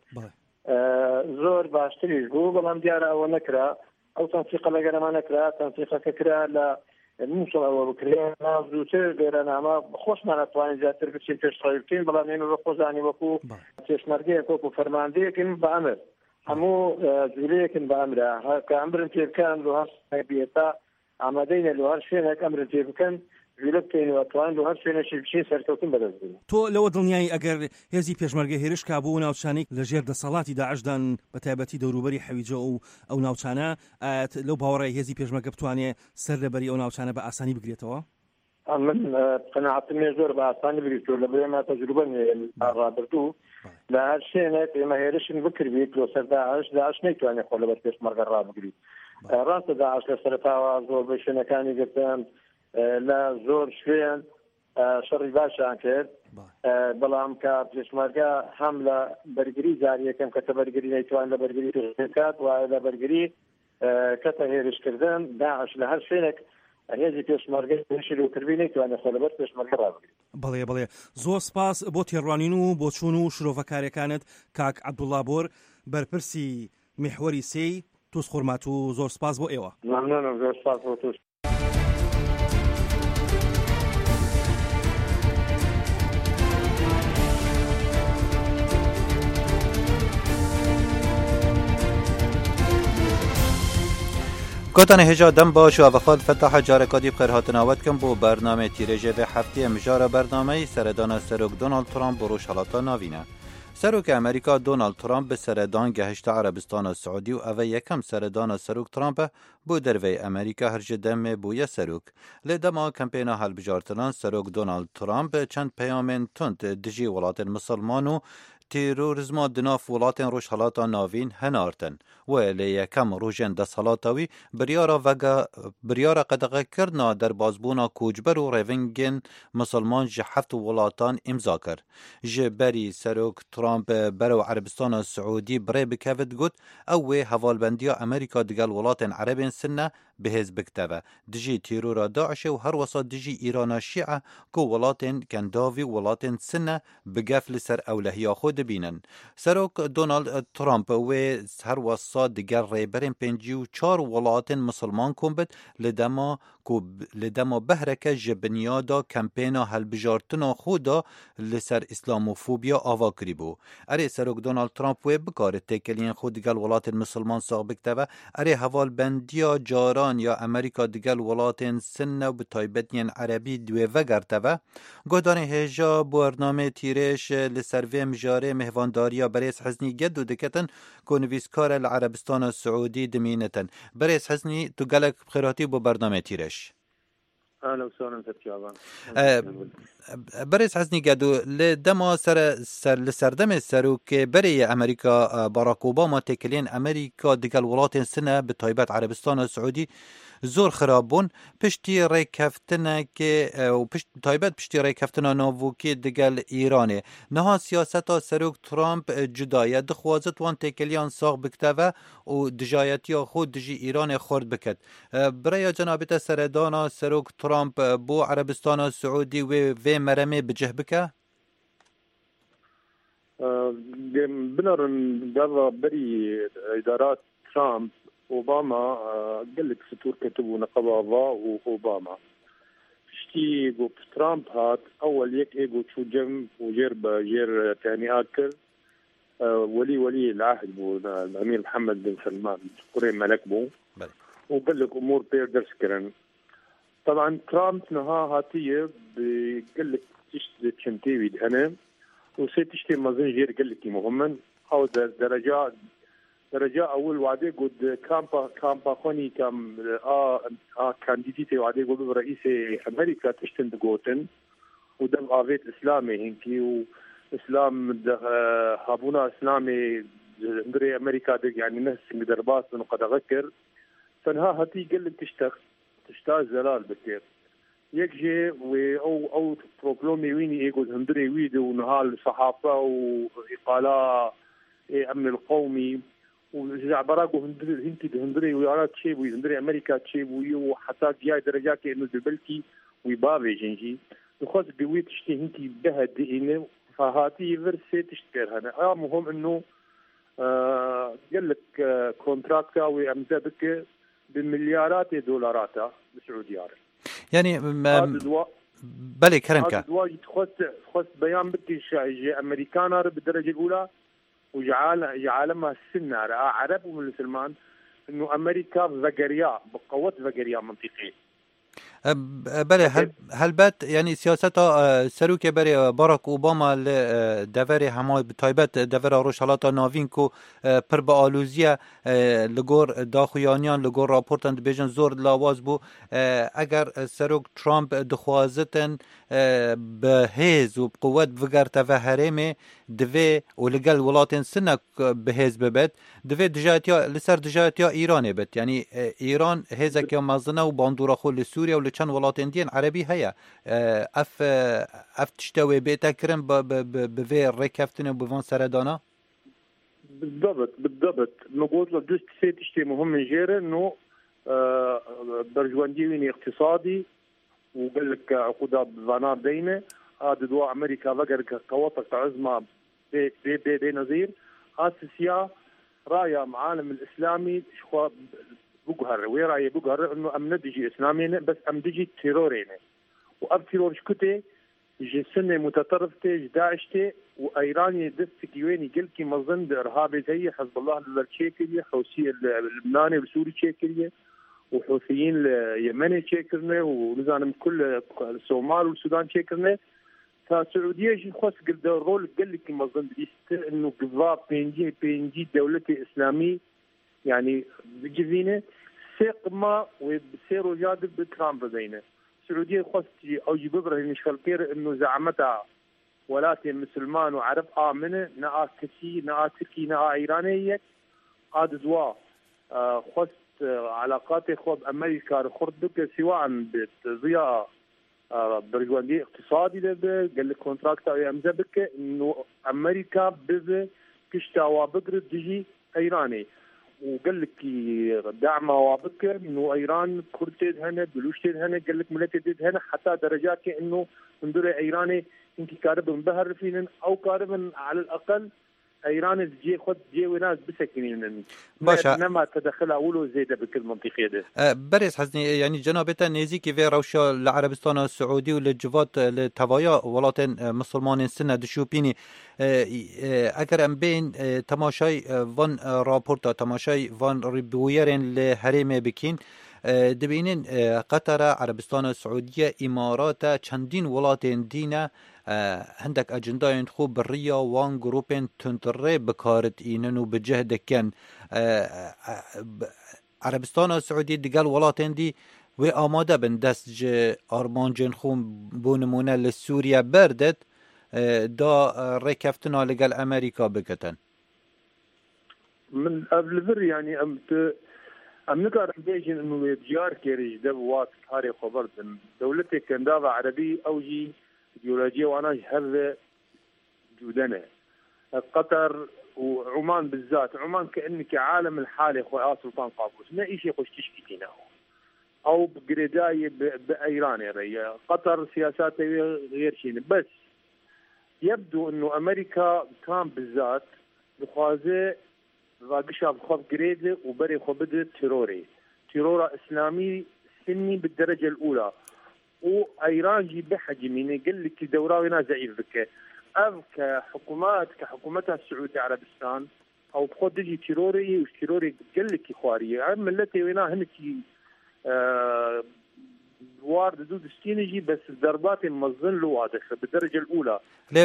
زۆر باشتریش بوو بەڵام دیارە ئەوە نەکرا ئەو تەنسیقە لەگەرەمان نەکرا تەنسیقەکە کرا لە مووسڵ ئەوە بکرێ زووتر لێرەنامە خۆشمان ئەتوانین زیاتر بچین پێشڕەوی بکەین بەڵام ئێمە بە خۆزانی وەکو پێشمەرگەیەک وەکو فەرماندەیەکن بە ئەمر هەموو جوولەیەکن بە ئەمرا کە ئەمرن پێ بکەن لە هەر بێتا ئامادەینە لە هەر شوێنێک ئەمرن پێ بکەن ویلە بکەینەوە توان لە هەر شوێنێکی بچین سەرکەوتن بەدەست بین تۆ لەوە دڵنیایی ئەگەر هێزی پێشمەرگە هێرش کابوو ناوچانێک لە ژێر دەسەڵاتی داعشدان بە تایبەتی دەوروبەری حەویجە و ئەو ناوچانە لەو باوەڕای هێزی پێشمەرگە بتوانێت سەر لەبەری ئەو ناوچانە بە ئاسانی بگرێتەوە من قەناعەتم زۆر بە ئاسانی بگریتەوە لەبەر ئێمە تەجروبە ڕابردوو لە هەر شوێنێک ئێمە هێرشن بکردیت لە سەر داعش نەیتوانێت خۆ لەبەر پێشمەرگە ڕابگریت ڕاستە داعش لە سەرەتاوە زۆربەی شوێنەکانی گرتن لە زۆر شوێن شەڕی باشیان کرد بەڵام کە پێشمەرگە هەم لە بەرگری جاری یەکەم کەتە بەرگری نەیتوان لە بەرگری پێکات وایە لە بەرگری کەتە هێرشکردن داعش لە هەر شوێنێک هێزی پێشمەرگەی شیرۆکردنی نەیتوانێت خۆ لەبەر پێشمەرگە ڕابگریت بەڵێ زۆر سپاس بۆ تێڕوانین و بۆ چوون و شرۆڤەکارەکانت کاک عەبدوڵڵا بۆر بەرپرسی میحوەری سێی تۆسخورماتوو زۆر سپاس بۆ ئێوە مەمنونم زۆر سپاس بۆ تۆ گوتن هجا دم باش و وخاد فتح جارکادی بخیر هاتناوت کن بو برنامه تیرژه و هفته مجار برنامه سردان سروک دونالد ترامپ بروش حالاتا ناوینه. سروک امریکا دونالد ترامپ به سردان گهشت عربستان سعودی و اوه یکم سردان سروک ترامپ بو دروی امریکا هرج دم بوی سروک. لدما کمپینا هلبجارتنان سروک دونالد ترامپ چند پیامن تند دجی ولات مسلمانو تیروریزما دناف ولاتن روش حالاتا ناوین هنارتن و لیکم روژن دست حالاتاوی بریارا قدقه کرنا در بازبونا کوجبر و ریونگن مسلمان جحفت ولاتان امضا کرد. جبری سروک ترامپ برو عربستان سعودی برای بکفت گوت اوه حوالبندی امریکا دگل ولاتن عربین سنه بهز بکتبه دجی تیرورا داعش و هر وسط دجی ایران شیعه که ولاتن کنداوی ولاتن سنه بگفل سر اولهیا خود بینن. سروک دونالد ترامپ و هر وسط دگر ریبرین 54 ولاتن مسلمان کنبت لدما بهرکه جبنیادا کمپینا هلبجارتنا خودا لسر اسلاموفوبیا آوا کری بو. اره سروک دونالد ترامپ و بکار تکلین خود دگل ولاتن مسلمان ساق بکتبه اره حوال بندیا جاران یا امریکا دگل ولاتن سنه و بطایبتین عربی دوی وگرتبه گودان هجا برنامه تیرش لسروی مجاره مهوانداریا بریس حزنی گد و دکتن کنویسکار العربستان السعودی دمینتن. بریس حزنی تو گلک بخیراتی با برنامه تیرش. اهلا وسهلا تركيا. بريس حسني قادو لدما لسردم سروك بري امريكا باراك اوباما تكلين امريكا دقال ولاتين سنه بطيبات عربستان السعودي زور خرابون پشتی ریکفتنه که و تایبت پشتی ریکفتنه ناووکی دگل ایرانه نها سیاستا سروک ترامپ جدایت دخوازت وان تکلیان ساق بکتوه و دجایتی خود دجی ایران خورد بکد. برای جنابت سردانا سروک ترامپ بو عربستان سعودی و مرمه بجه بکه؟ بنرن قضى بري ادارات ترامب اوباما قال لك ستور كتبوا نقبا واوباما شتي جو ترامب هات اول يك ايجو شو جم وجير تاني اكل ولي العهد بو الامير محمد بن سلمان قري ملك بو وقال لك امور بيردرس كرن. طبعا ترامب نها هاتيه قال لك تشتري تشنتيوي انا وسيتشتي مازن جير قال لك مهمن او درجة أول وعده قد كامبا خوني كم كانديديتي وعده قد رئيس أمريكا تشتند قوتن ودم آفيت إسلامي هنكي وإسلام هابونا إسلامي هندري أمريكا دق يعني نهس مدربات من قد أذكر فنها هتي قل تشتاز زلال بكير يكجي أو بروبلومي ويني يقول هندري ويدو ونهال صحافة وإقالة أمن القومي وجع براقو هنتي هندري ويارات شيب وهندري أمريكا شيب وحتى جاي درجات إنه دبلكي ويبابي جنجي وخاص بويت تشتي هنتي بهدئينه فهاتي فرسي تشتكر هنا مهم إنه قال لك كونتراكتا وأمزبك بمليارات دولارات بالسعودية يعني بلي كرمك خاص بيان بدي شيء أمريكانا بالدرجة الأولى وجعالما السنة عرب ومسلمان انه امريكا فقرياء بقوة فقرياء منطقية. بله هل بات يعني سياسة سروك بري باراك اوباما لدفري همای بتایبت دفر روشالاتا ناوینکو پر با آلوزیه لگور داخویانیان لگور راپورتان بیجن زور لاواز بو اگر سروک ترامپ دخوازتن به هیز و بقوت وگرت و هرمه دوی و لگل ولاتن سنک به هیز ببد دوی دجایتیا لسر دجایتیا ایرانه بد یعنی ایران هیزک یا مزنه و باندورا خول سوریا و لچن ولاتن دین عربی هیا اف تشتوي بيتا كرم بفي ركفتن وبفون سردانا بالضبط نقول لك دوست سيت شيء مهم جير انه برجواندي وين اقتصادي وقال لك عقودات فانا دينه هذا دواء امريكا فقر كوطك عزمه بي نظير اساسيا رايا معالم الاسلامي شو بقهر وراي بقهر انه ام ندجي اسلامي بس ام دجي تيرورين واب تيرور شكوتي جسنة متطرفة داعشة وإيراني دستك ويني قلكي مظن بإرهابي زي حزب الله التشيكية حوثي اللبناني والسوري تشيكية وحوثيين اليمني تشكرنا ونزانم كل الصومال والسودان تشكرنا. فالسعوديه شي خاص قد رول قال لك ما ظن انه قضاء بينجي دولتي اسلامي يعني بجزينه سيقما وبسيروا جادب بترامب بينه. السعوديه خاص او يبرر مش خلقير انه زعمتها ولاتي مسلمان وعرب امنه نا كسي نا تركي نا ايرانيه قاد دوا خاص علاقات خوب امريكا خردك سواء بضياء برجواندي اقتصادي ده قال لك كونتراكت يا مزبك انه امريكا بز كشتا وبقر تجي ايراني وقال لك دعم وابك انه ايران كرتد هنا بلوشتد هنا قال لك ملتد هنا حتى درجات انه من دور ايراني انت كارب مبهر فينا او كارب على الاقل ايران تجي خد جي وناس بسكنين باشا انما تدخل اولو زياده بكل منطقه ده بريس حسني يعني جنابتا نزيكي في روشا العربستان السعودي والجوات التوايا ولاتن مسلمان سنه دشوبيني اگر ام بين تماشای وان راپورتا تماشای وان ربويرن لحریم بکین دبینین قطر عربستان السعوديه امارات چندین ولاتن دینه هندك اجنداين خوب بالريا وان جروبين تنتري بكارت اينن وبجهد كان عربستان السعودية دقال ولاتين دي وآماده بن دسج ارمانجن خوم بونمونه لسوريا بردت دا ريكفتنا لقال امريكا بكتن من قبل ذر يعني ام نقدر نبيجن انه بجار كيريج دبوات هاري خبرتن دولتي كان دابا عربي اوجي جيولوجيا وانا هذا جودنا قطر وعمان بالذات. عمان كانك عالم الحالي اخويا سلطان قابوس ما شيء خوش تشكيتينا او بقريداي بايران يا ريا. قطر سياساتها غير شيء بس يبدو انه امريكا كان بالذات بخوازه راقشها بخوف قريده وبري خبده تيرورا اسلامي سني بالدرجه الاولى وايران جي بحجميني قال لك دوراوينا زعيف بك اب كحكومتها السعوديه عربستان او بخود تجي تيروري وتيروري قال لك خواريه ملتي وينا هنكي وارد دود ستينجي بس الضربات المظن له واضحه بالدرجه الاولى. لا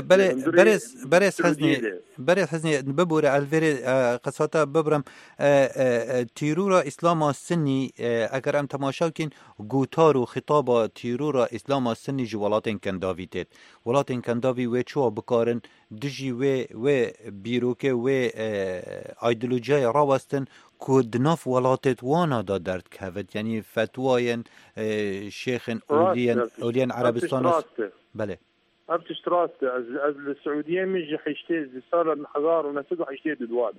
بريس حزني ببورة الفيري قصاتا ببرم تيرورا اسلاما السني اگر ام تماشاكين قوتارو خطابا تيرورا اسلاما السني جوالاتين كندافيتت ولاتين كندافي وچوا بكارن دجي و بيروكي و ايديولوجيا راوستن كود ناف ولاتت وانا دا درد كهفت يعني فتواين شيخ اوليان عربستان بله ابتشتراست السعوديه مش حيشتي صار الحضاره ونسقوا حيشتي دواد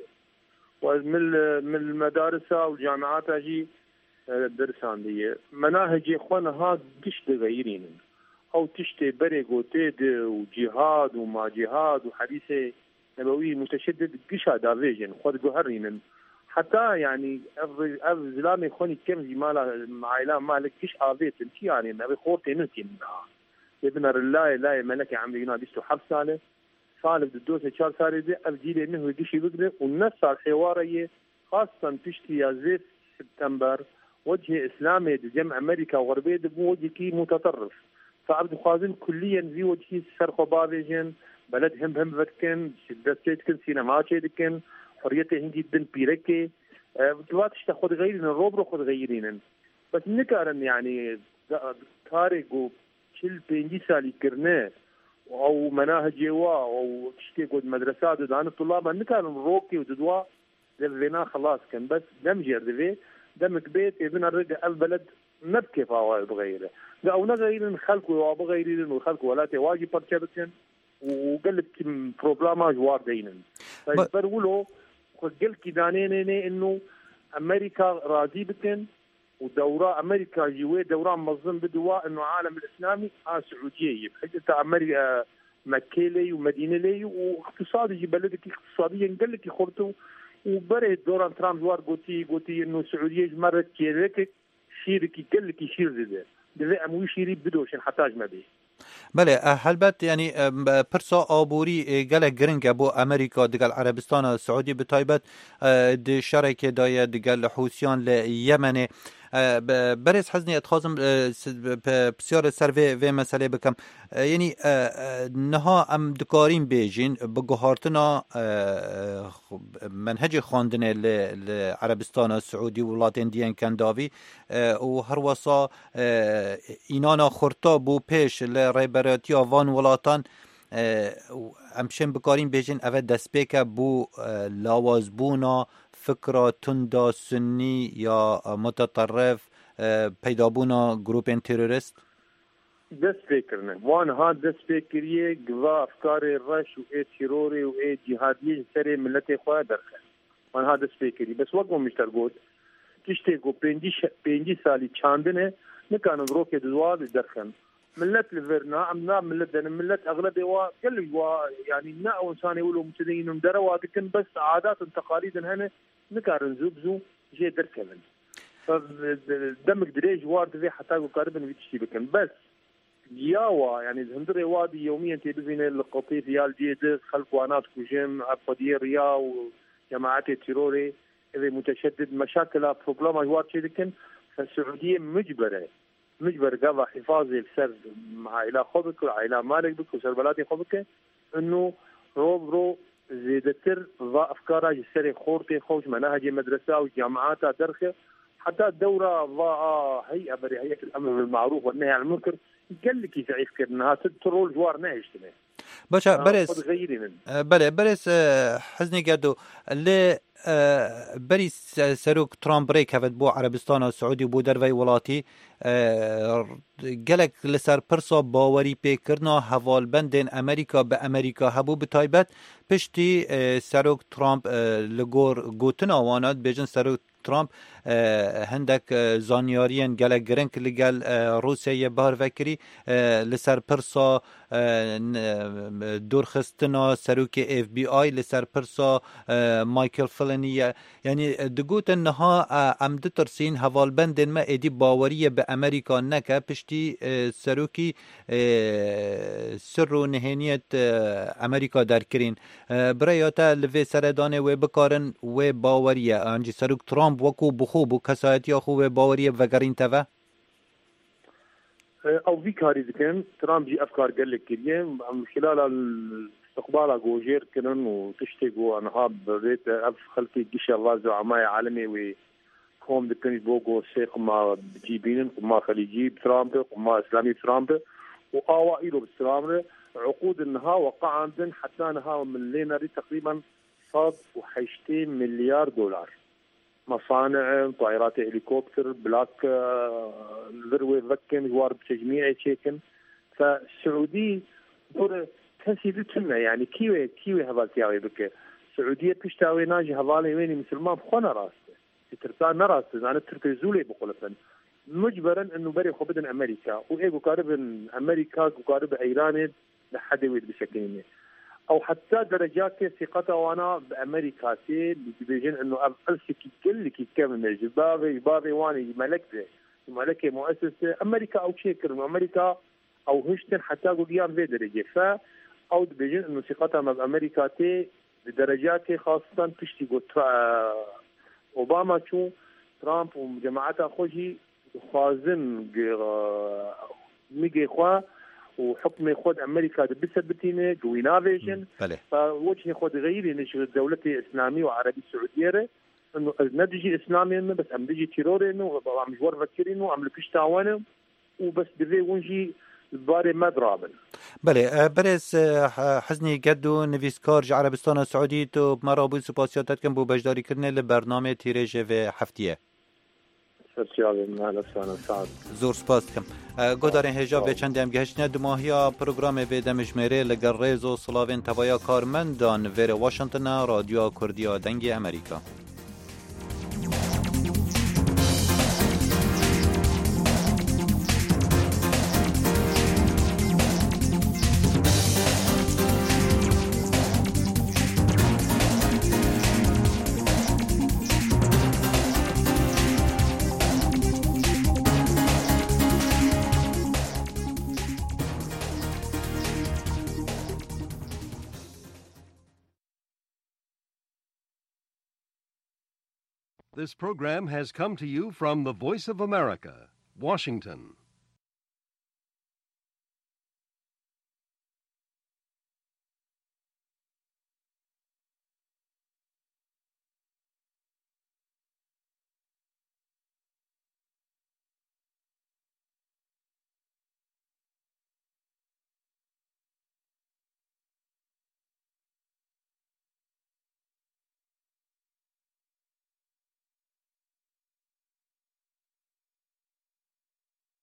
ومن المدارس والجامعات اجي درسان دي مناهج اخوانا هاد قش تغيرين او تشتي بريغو تيد وجهاد وما جهاد وحديث نبوي متشدد قش هذا فيجن خد جوهرين حتى يعني زلامي خوني كم مال عائله مالك قش افيت انت يعني ما خورتي نتي ابن الله لا ملك عم ينادي حب ساله صالح الدوسه شار ساري دي الجيل انه يجي يقدر والنص الحواريه خاصه تشتي يا زيت سبتمبر وجه اسلامي جمع امريكا وغربيه بوجه كي متطرف فعبد خازن كليا في وجه سرخو بابيجن بلد هم فكن شدتكن سينما تشدكن حريته هندي دن بيركي بتواتش تاخذ غيرين الروبرو خذ غيرين بس نكارن يعني تاريخ شل بينجي سالي كرناه او مناهج او تشتي قد مدرسات دان الطلاب ان كانوا روكي ودوا دفينا خلاص كان بس دمجر دفي دمك بيت ابن الرجع البلد نبكي فاوا بغيره او نغير خلقوا وبغيرين وخلقوا ولا تواجب برشبتين وقلت بروبلاما جوار دينن فبرولو قلت كدانين انه امريكا راضي بكن ودورة أمريكا جوي دورة منظم بدواء إنه عالم الإسلامي سعودية بحيث أمريكا مكة لي ومدينة لي واقتصادي بلدك اقتصاديا قال لك خرطوا وبرد دوران ترامب جوار قوتي إنه السعودية مرت كيرك شيرك قال لك يشير ده أموي شيري بدوش حتاج ما بيه بله هلبت يعني برسا آبوری گله گرنگ بو امریکا دگل عربستان سعودی بتایبت د شرکه دای دگل حوثیان لیمن برس حزني اتخازم بسيار سر في مسألة بكم يعني نها ام دكارين بيجين بجهارتنا منهج خواندنه لعربستان السعودي ولاتين ديان كنداوي وهروسا اینانا خورتا بو پیش لریبراتی آوان ولاتان امشن بکارین بیجن اوه دسپیک بو لاوازبونا فکر تندا سنی یا متطرف پیدابونا گروپین تروریست دست فکرنه وان ها دست فکریه گوا افکار رش و ای تیروری و ای جهادی سر ملت خواه درخه وان ها دست فکری بس وقت مشتر گود تشتی کو 5 سالی چاندنه نكانوا روكي دوال درخن ملت الفرنا امنا ملت دن ملت اغلب كل يعني نا انسان يقولوا متدينون دروا لكن بس عادات وتقاليد هنا نكارن زوبزو جي دركمن فدمك دريج وارد في حتى قريبا بتشتي بكن بس ياوا يعني الهندري وادي يوميا تلفزيون القطيف يا الجيد خلف وانات كوجيم ابدي ريا وجماعات التيروري اذا متشدد مشاكل بروبلم وارد شي لكن فالسعودية مجبر قضى حفاظي السر مع عائلة خبك وعائلة مالك بك وسربلاتي خبك انه رو زيدتر ضا افكارها جسري خورتي خوش مناهج مدرسة وجامعات درخة حتى الدورة ضاء هيئة بريئية الامر بالمعروف والنهي عن المنكر قال لك يسعي فكر انها ترول جوار نهجتنا باشا برس حزني قادو اللي بری سروک ترامپ ری که بو عربستان و سعودی بو در وی ولاتی گلک لسر پرسا باوری پیکرنا حوال بندین امریکا به امریکا هبو بتایبت پشتی سروک ترامپ لگور گوتن آوانات بیجن سروک ترامپ هندک زانیارین گلک گرنک لگل روسیه بار وکری لسر پرسا دورخستنا سروک اف بی آی لسر پرسا مایکل فلنی يعني دقوت انها ام دترسين هوال بندن ما ادي باوريه بامريكا نكا بشتي سروكي سر نهنيه امريكا دركرين برياتا لفي سردانه و بكارن و باوريه انجي سروك ترامپ وكو بخو بو كسايتي اخو باوريه وغرين توا او في كاري ذكن ترامب جي افكار قال لك كريم من خلال استقبال جوجير كنن وتشتغوا انها بريت اف خلقي جيش الله زعماء عالمي وكوم دكني بوغو شيخ ما جيبين ما خليجي ترامب وما اسلامي ترامب واوائل بالسلام عقود انها وقع عندن حتى انها من ليناري تقريبا صاد و2 مليار دولار مصانع طائرات هليكوبتر بلاك ذروه فكن جوار بتجميع تشيكن فالسعودي دور تسيدتنا يعني كيوي هذا بك السعوديه بتشتاوي ناجي هذالي وين مسلمان بخونه راسه ترتان راسه انا تركزولي بقولتن مجبرا انه بري خبدن امريكا وايجو قارب امريكا وقارب ايران لحد ويد بشكل او حتى درجات ثقتها وانا بامريكا تي بيجن انه ارسكي كل كامل جبابي واني ملكه مؤسسه امريكا او شيكر امريكا او هشتن حتى قيام في درجه ف او بيجن انه ثقتها مع امريكا تي بدرجات خاصه تشتي اوباما شو ترامب وجماعتها خوجي خازن ميجي خوا وحكم خود امريكا بسبتينه قوينا فيجن فوجه خود غيري نشغل دولتي اسلامي وعربي سعوديه انه ندجي اسلامي بس ام دجي تيروري انه عم جور فكرينه عم لكش تعاونه وبس بذي ونجي باري مدرابن بله برس حزني قدو نویسکار عربستان السعودي تو مرابو سپاسیاتت کن بو بجداری کرنه لبرنامه تیرژ و هفتیه زور سپاس کم گودارین هجا به چند ام گهشتنه دو ماهیا پروگرام به دمجمره لگر ریز و سلاوین توایا کارمندان ویر واشنطن رادیو کردیا دنگ امریکا This program has come to you from the Voice of America, Washington.